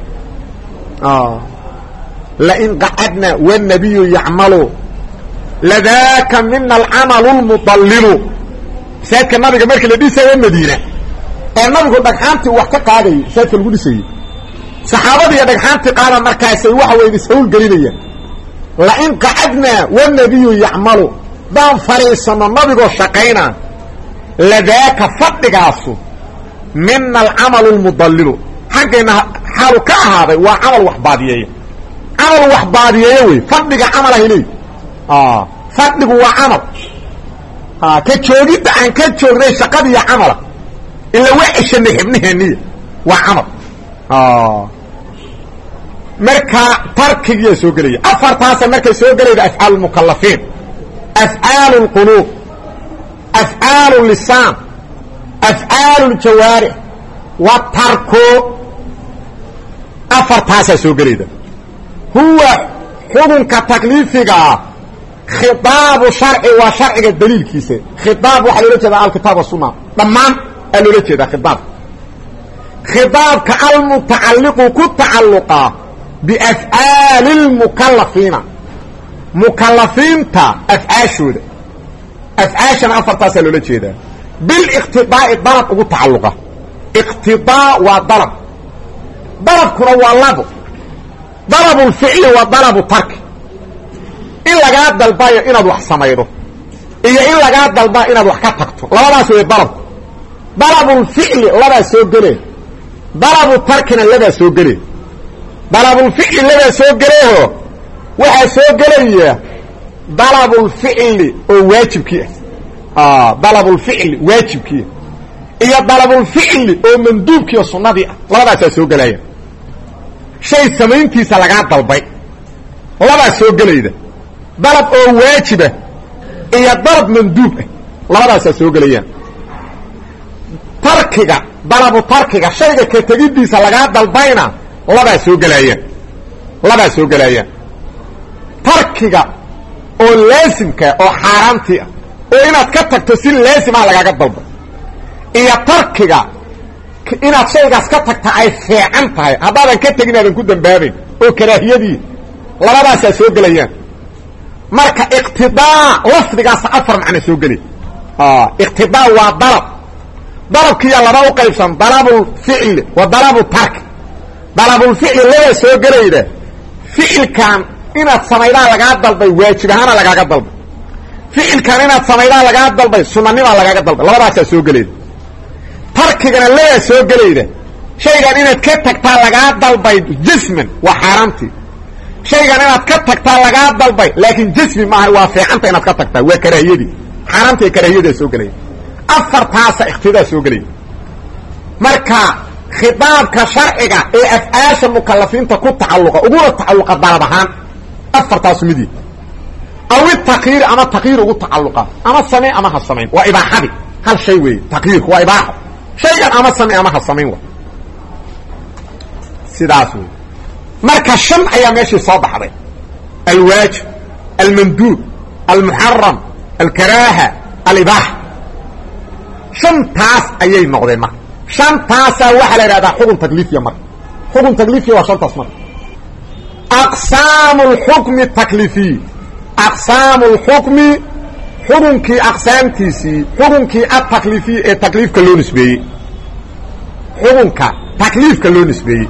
lain qacadna wاnabiyu yacmalu ladaaka mina alcamalu lmudallilu masaajidka nabiga markii la dhisayo madiina ee nabigu dhagxaantii wax ka qaadayay masaajidka lagu dhisayey saxaabadiiyo dhagxaantii qaada markaasay waxa weyn ishawl gelinayaan lain qacadnaa wاnabiyu yacmalu daan fadhiisano nabigoo shaqayna ladaaka fadhigaasu mina alcamalu lmudallilu xaggayna xaalu ka ahaaday waa camal wax baadiyeeya camal wax baadiyeeyo wey fadhiga camal ahay leey fadhigu waa camal ka joogidda aan ka joognay shaqadiiyo camala ila waa ceshanay xibnaheeniya waa camal markaa tarkigiyaa soo gelaya afartaasa markay soo gelayda afcaal lmukalafiin afcaal اlquluub afcaal lisaan afcaal ljawaarix watarku afartaasaa soo gelayda huwa xukunka takliifigaa khidaabu sharci waa sharciga daliilkiisa khidaab waxaa loola jeedaa alkitaab wasunna dhammaan aa loola jeedaa khidaab khidaabka almutacalliqu ku tacalluqa biafcaali lmukalafiina mukalafiinta afcaashooda afcaashana afartaasaa loola jeedaa biliqtidaa'i dalab ugu tacalluqa iqtidaa waa dalab dalabkuna waa labo dalabulficli waa dalabu tarki in lagaa dalbayo inaad wax samaydo iyo in lagaa dalbaa inaad wax ka tagto labadaas wey dalabku dalabulficli labaa soo gelee dalabu tarkina labaa soo gelee dalabulficli labaa soo geleeho waxaa soo gelaya dalabulficli oo waajibkii ah dalabulficli waajibkii iyo dalabulficli oo manduubkii oo sunnadii ah labadaasaa soo gelaya shay samayntiisa lagaa dalbay labaa soo gelayda dalab oo waajiba iyo dalab manduub ah labadaasaa soo gelayaan tarkiga dalabu tarkiga shayga ka tegiddiisa lagaa dalbayna labaa soo gelayaan tarkiga oo laasimkaa oo xaaraantii ah oo inaad ka tagto si laasimaa lagaaga dalbay iyo tarkiga inaad shaygaas ka tagta ay fiican tahay haddaadan ka tegin aadan ku dambaabayn oo karaahiyadii labadaasaa soo gelayaan marka iqtidaa lafdigaasa afar macno soo gelay iqtidaa waa dalab dalabkiiya laba u qaybsan dalabulficli wa dalabu tarki dalabulficli laba soo gelayda ficilkan inaad samaydaa lagaa dalbay waajib ahaana lagaaga dalbay ficilkan inaad samaydaa lagaa dalbay sunanimaa lagaaga dalbay labadaasaa soo gelayda tarkigana laba soo gelayda shaygan inaad ka tagtaa lagaa dalbay jisman waa xaaraamtii shaygan inaad ka tagtaa lagaa dalbay laakiin jismi maaha waa fiicanta inaad ka tagtaa waa karaahiyadii xaaraamta iyo karaahiyadaa soo gelaya afartaasa ikhtidaa soo gelaya marka khitaabka sharciga ee afcaasha mukalafiinta ku tacalluqa uguna tacalluqa dalab ahaan afartaas midi aw takyiir ama takyiir ugu tacalluqa ama samee ama ha samayn waa ibaaxadii hal shay weeye takyiirku waa ibaaxo shaygan ama samee ama ha samayn wa sidaas wey marka shan ayaa meeshii soo baxday alwaajib almanduub almuxaram alkaraaha alibaaxa shantaas ayay noqdeen marka shantaasaa waxaa la idhahdaa xukun takliifiya marka xukun takliifiya waa shantaas marka aqsaamu lxukmi takliifiy aqsaamu lxukmi xukunkii aqsaamtiisii xukunkii atakliifiy ee takliifka loo nisbeeyey xukunka takliifka loo nisbeeyey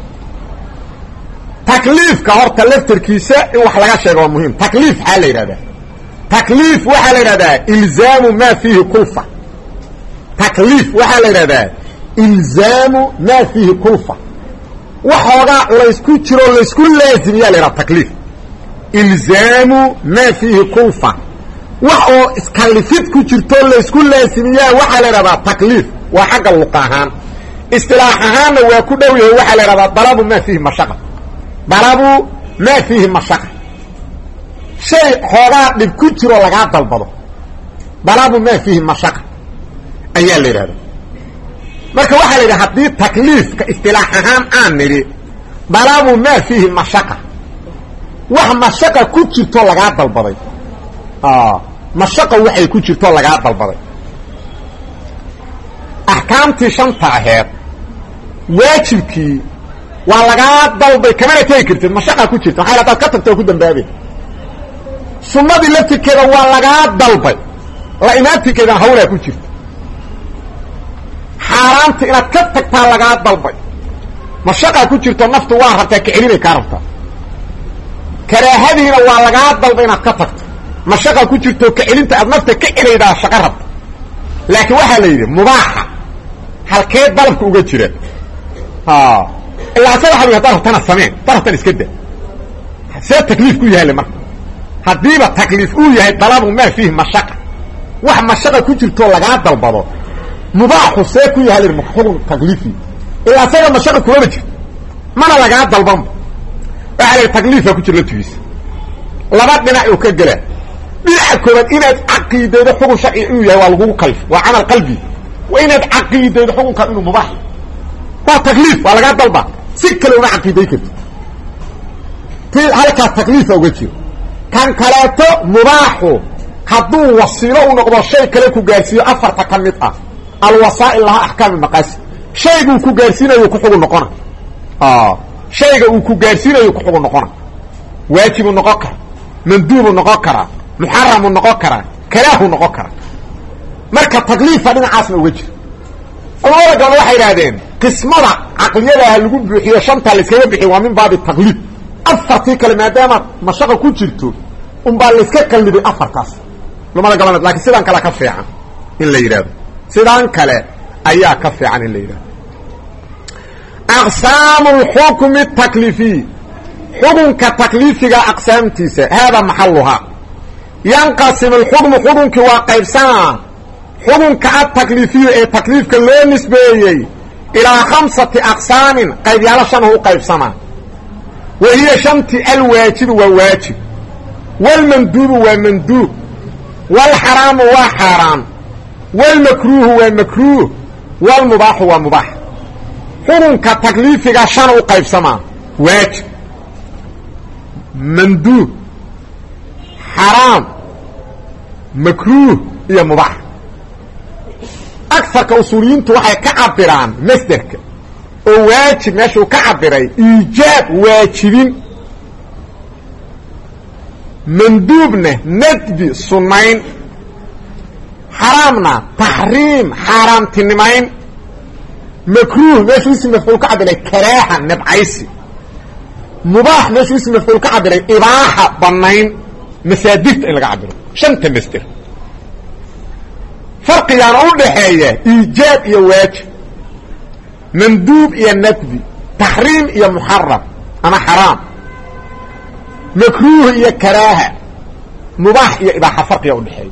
takliifka horta laftarkiisa in wax laga sheego waa muhiim takliif waxaa la yidhahdaa takliif waxaa la yidhahdaa ilzaamu maa fiihi kulfa takliif waxaa la yidhahdaa ilzaamu maa fiihi kulfa waxoogaa laysku jiro laysku laazimiyaa la yidhahda takliif ilzaamu maa fiihi kulfa wax oo iskalifid ku jirto laysku laazimiyaa waxaa la yidhahdaa takliif waa xagga luqa ahaan istilaax ahaanna waa ku dhow yahay waxaa la yidhahdaa dalabu maa fiihi mashaqa dalabu maa fiihi mashaqa shay xoogaa dhib ku jiro lagaa dalbado dalabu maa fiihi mashaqa ayaa la yidhahda marka waxaa la yidhaha haddii takliifka istilaax ahaan aan nidhi dalabu maa fiihi mashaqa wax mashaqa ku jirto lagaa dalbaday mashaqa waxay ku jirto lagaa dalbaday axkaamtii shanta aheed waajibkii waa lagaa dalbay kamana tegi kartid mashaqa ku jirta maxaa hadaad ka tagto oo ku dambaabeen sunnadii laftirkeeda waa lagaa dalbay la imaantinkeedana hawlaa ku jirta xaaraanta inaad ka tagtaa lagaa dalbay mashaqaa ku jirto naftu waa rabtaa kacelinay kaa rabtaa karaahadiina waa lagaa dalbay inaad ka tagto mashaqaa ku jirto kacelinta aad nafta ka celaydaa shaqo rabta laakiin waxaa la yidhi mubaaxa halkee dalabka uga jira ilaa asaga waa haddaad rabtana sameen haddaad rabtana iska da see takliif ku yahay le marka haddiiba takliif uu yahay dalabu maa fiihi mashaqa wax mashaqa ku jirtoo lagaa dalbado mubaaxu see ku yahay xukun takliifi ilaa asaga mashaqa kumaba jirto mana lagaa dalbanba waxaa la takliifa ku jira laftigiisa laba dhinac uu ka gelaa dhinaca koobaad inaad caqiidaydo xukun sharci inuu yahay waa lagugu kalif waa camal qalbi waa inaad caqiidaydo xukunkan inuu mubaax waa takliif waa lagaa dalba si kale uma caqiiday karto ti halkaas takliifa uga jiro kan kaleeto mubaaxu hadduu wasiilo u noqdo shay kale ku gaarsiiyo afarta ka mid ah alwasaa'il laha axkaam maqaasid shayguu ku gaarsiinayo ku xugun noqona shayga uu ku gaarsiinayo ku xugun noqona waajibuu noqon kara manduubuu noqon karaa muxaramuu noqon karaa karaahu noqon karaa marka takliifa dhinacaasna uga jiro culamada gabal waxay idhahdeen qismada caqliyadaha lagu buuxiyo shantaa layskaga bixiy waa min baabi takliif afartii kale maadaama mashaqa ku jirto unbaa layska qallibay afartaas culamada gabalneed lakiin sidaan kale ka fiican in la yidhahdo sidaan kale ayaa ka fiican in la yidhahdo aqsaamu lxukmi takliifiy xukunka takliifiga aqsaamtiisa haadaa maxaluhaa yanqasim alxukmu xukunkii waa qaybsanaa xukunka atakliifiyu ee takliifka loo nisbeeyey ilaa 5 aqsaamin qaybyaalo 5 u qaybsanaa wa hiya shanti alwaajibu waa waajib walmanduubu waa manduub walxaraamu waa xaaraam walmakruuhu waa makruuh walmubaaxu waa mubaax xukunka takliifiga 5 u qaybsamaa waajib manduub xaraam makruuh iyo mubaax agarka usuuliyiintu waxay ka cabiraan masderka oo waajib meeshuu ka cabiray iijaab waajibin manduubna nadbi sunnayn حرامنا تحريم حرام تنمين مكروه ماشي اسم مفعول كعبر كراهه نبعيسي مباح ماشي اسم مفعول كعبر اباحه بنين مسادفت اللي قعبره شنت مستر فرق يعني اقول دحيه ايجاب يا واجب مندوب يا ندبي تحريم يا محرم انا حرام مكروه يا كراهه مباح يا اباحه فرق يا اقول دحيه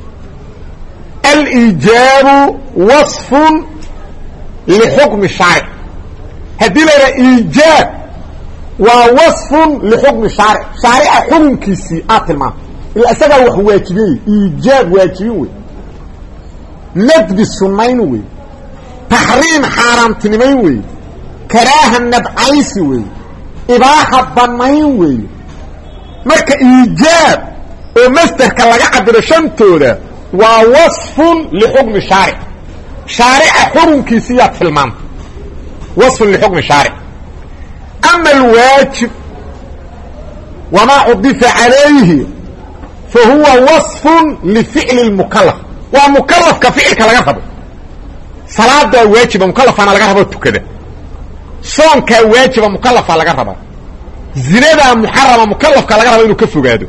الايجاب وصف لحكم الشرع هدي لنا ايجاب ووصف لحكم الشرع شرع حكم كيسي اطلما الاسبب هو واجبي ايجاب واجبي ندب السنين وي تحريم حرام تنمين وي كراهه نبعيسي وي اباحه بنين وي marka ايجاب ومستر كلا عبر شنتوده ووصف لحكم الشرع شارع حكم كيسيات في المام وصف لحكم الشارع اما الواجب وما اضيف عليه فهو وصف لفعل المكلف ومكلف كفعل كلا يرغب صلاة واجب مكلف انا لغربه كده صوم كواجب مكلف على لغربه زنا محرم مكلف كلا لغربه انه كفوغادو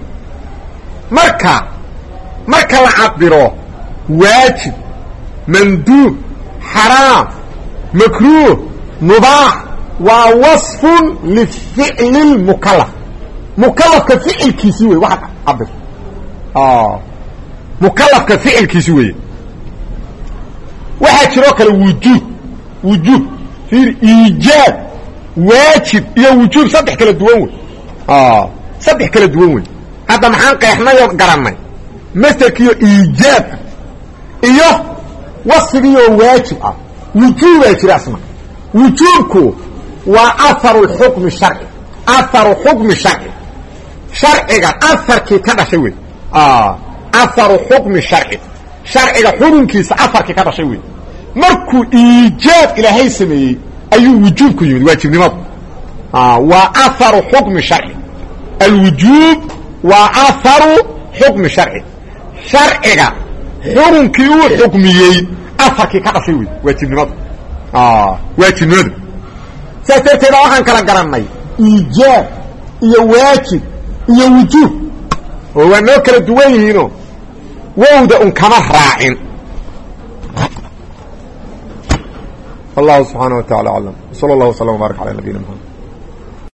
marka la cabiro واجب مندوب حرام مكروه مباح ووصف لفعل المكلف مكلف كفعل كيسوي واحد عبر مكلف كفعل كيسوي واحد شروك الوجوب في ايجاب واجب يا وجوب صدح كلا دوون صدح كلا دوون هذا محان قيحنا قرمي مثل كيو ايجاب ايوه وصفيه واجب وجوب يترسم وجوبكو واثر الحكم الشرعي اثر حكم الشرعي شرعي اثر كي كذا شوي اثر حكم الشرعي شرعي حكم كيس اثر كي كذا شوي مركو ايجاب الى هي سمي اي وجوبكو يمد واجب نمط واثر حكم الشرعي الوجوب واثر حكم الشرعي شرعي حكم كيو حكميي أفركي كذا شيء واجب نمط واجب نمط سأترتبه وحن كلا قرامي إيجاب إيا واجب إيا وجوب هو نوكر الدوين هنا ووضع كما راعين الله سبحانه وتعالى أعلم صلى الله وسلم وبارك على نبينا محمد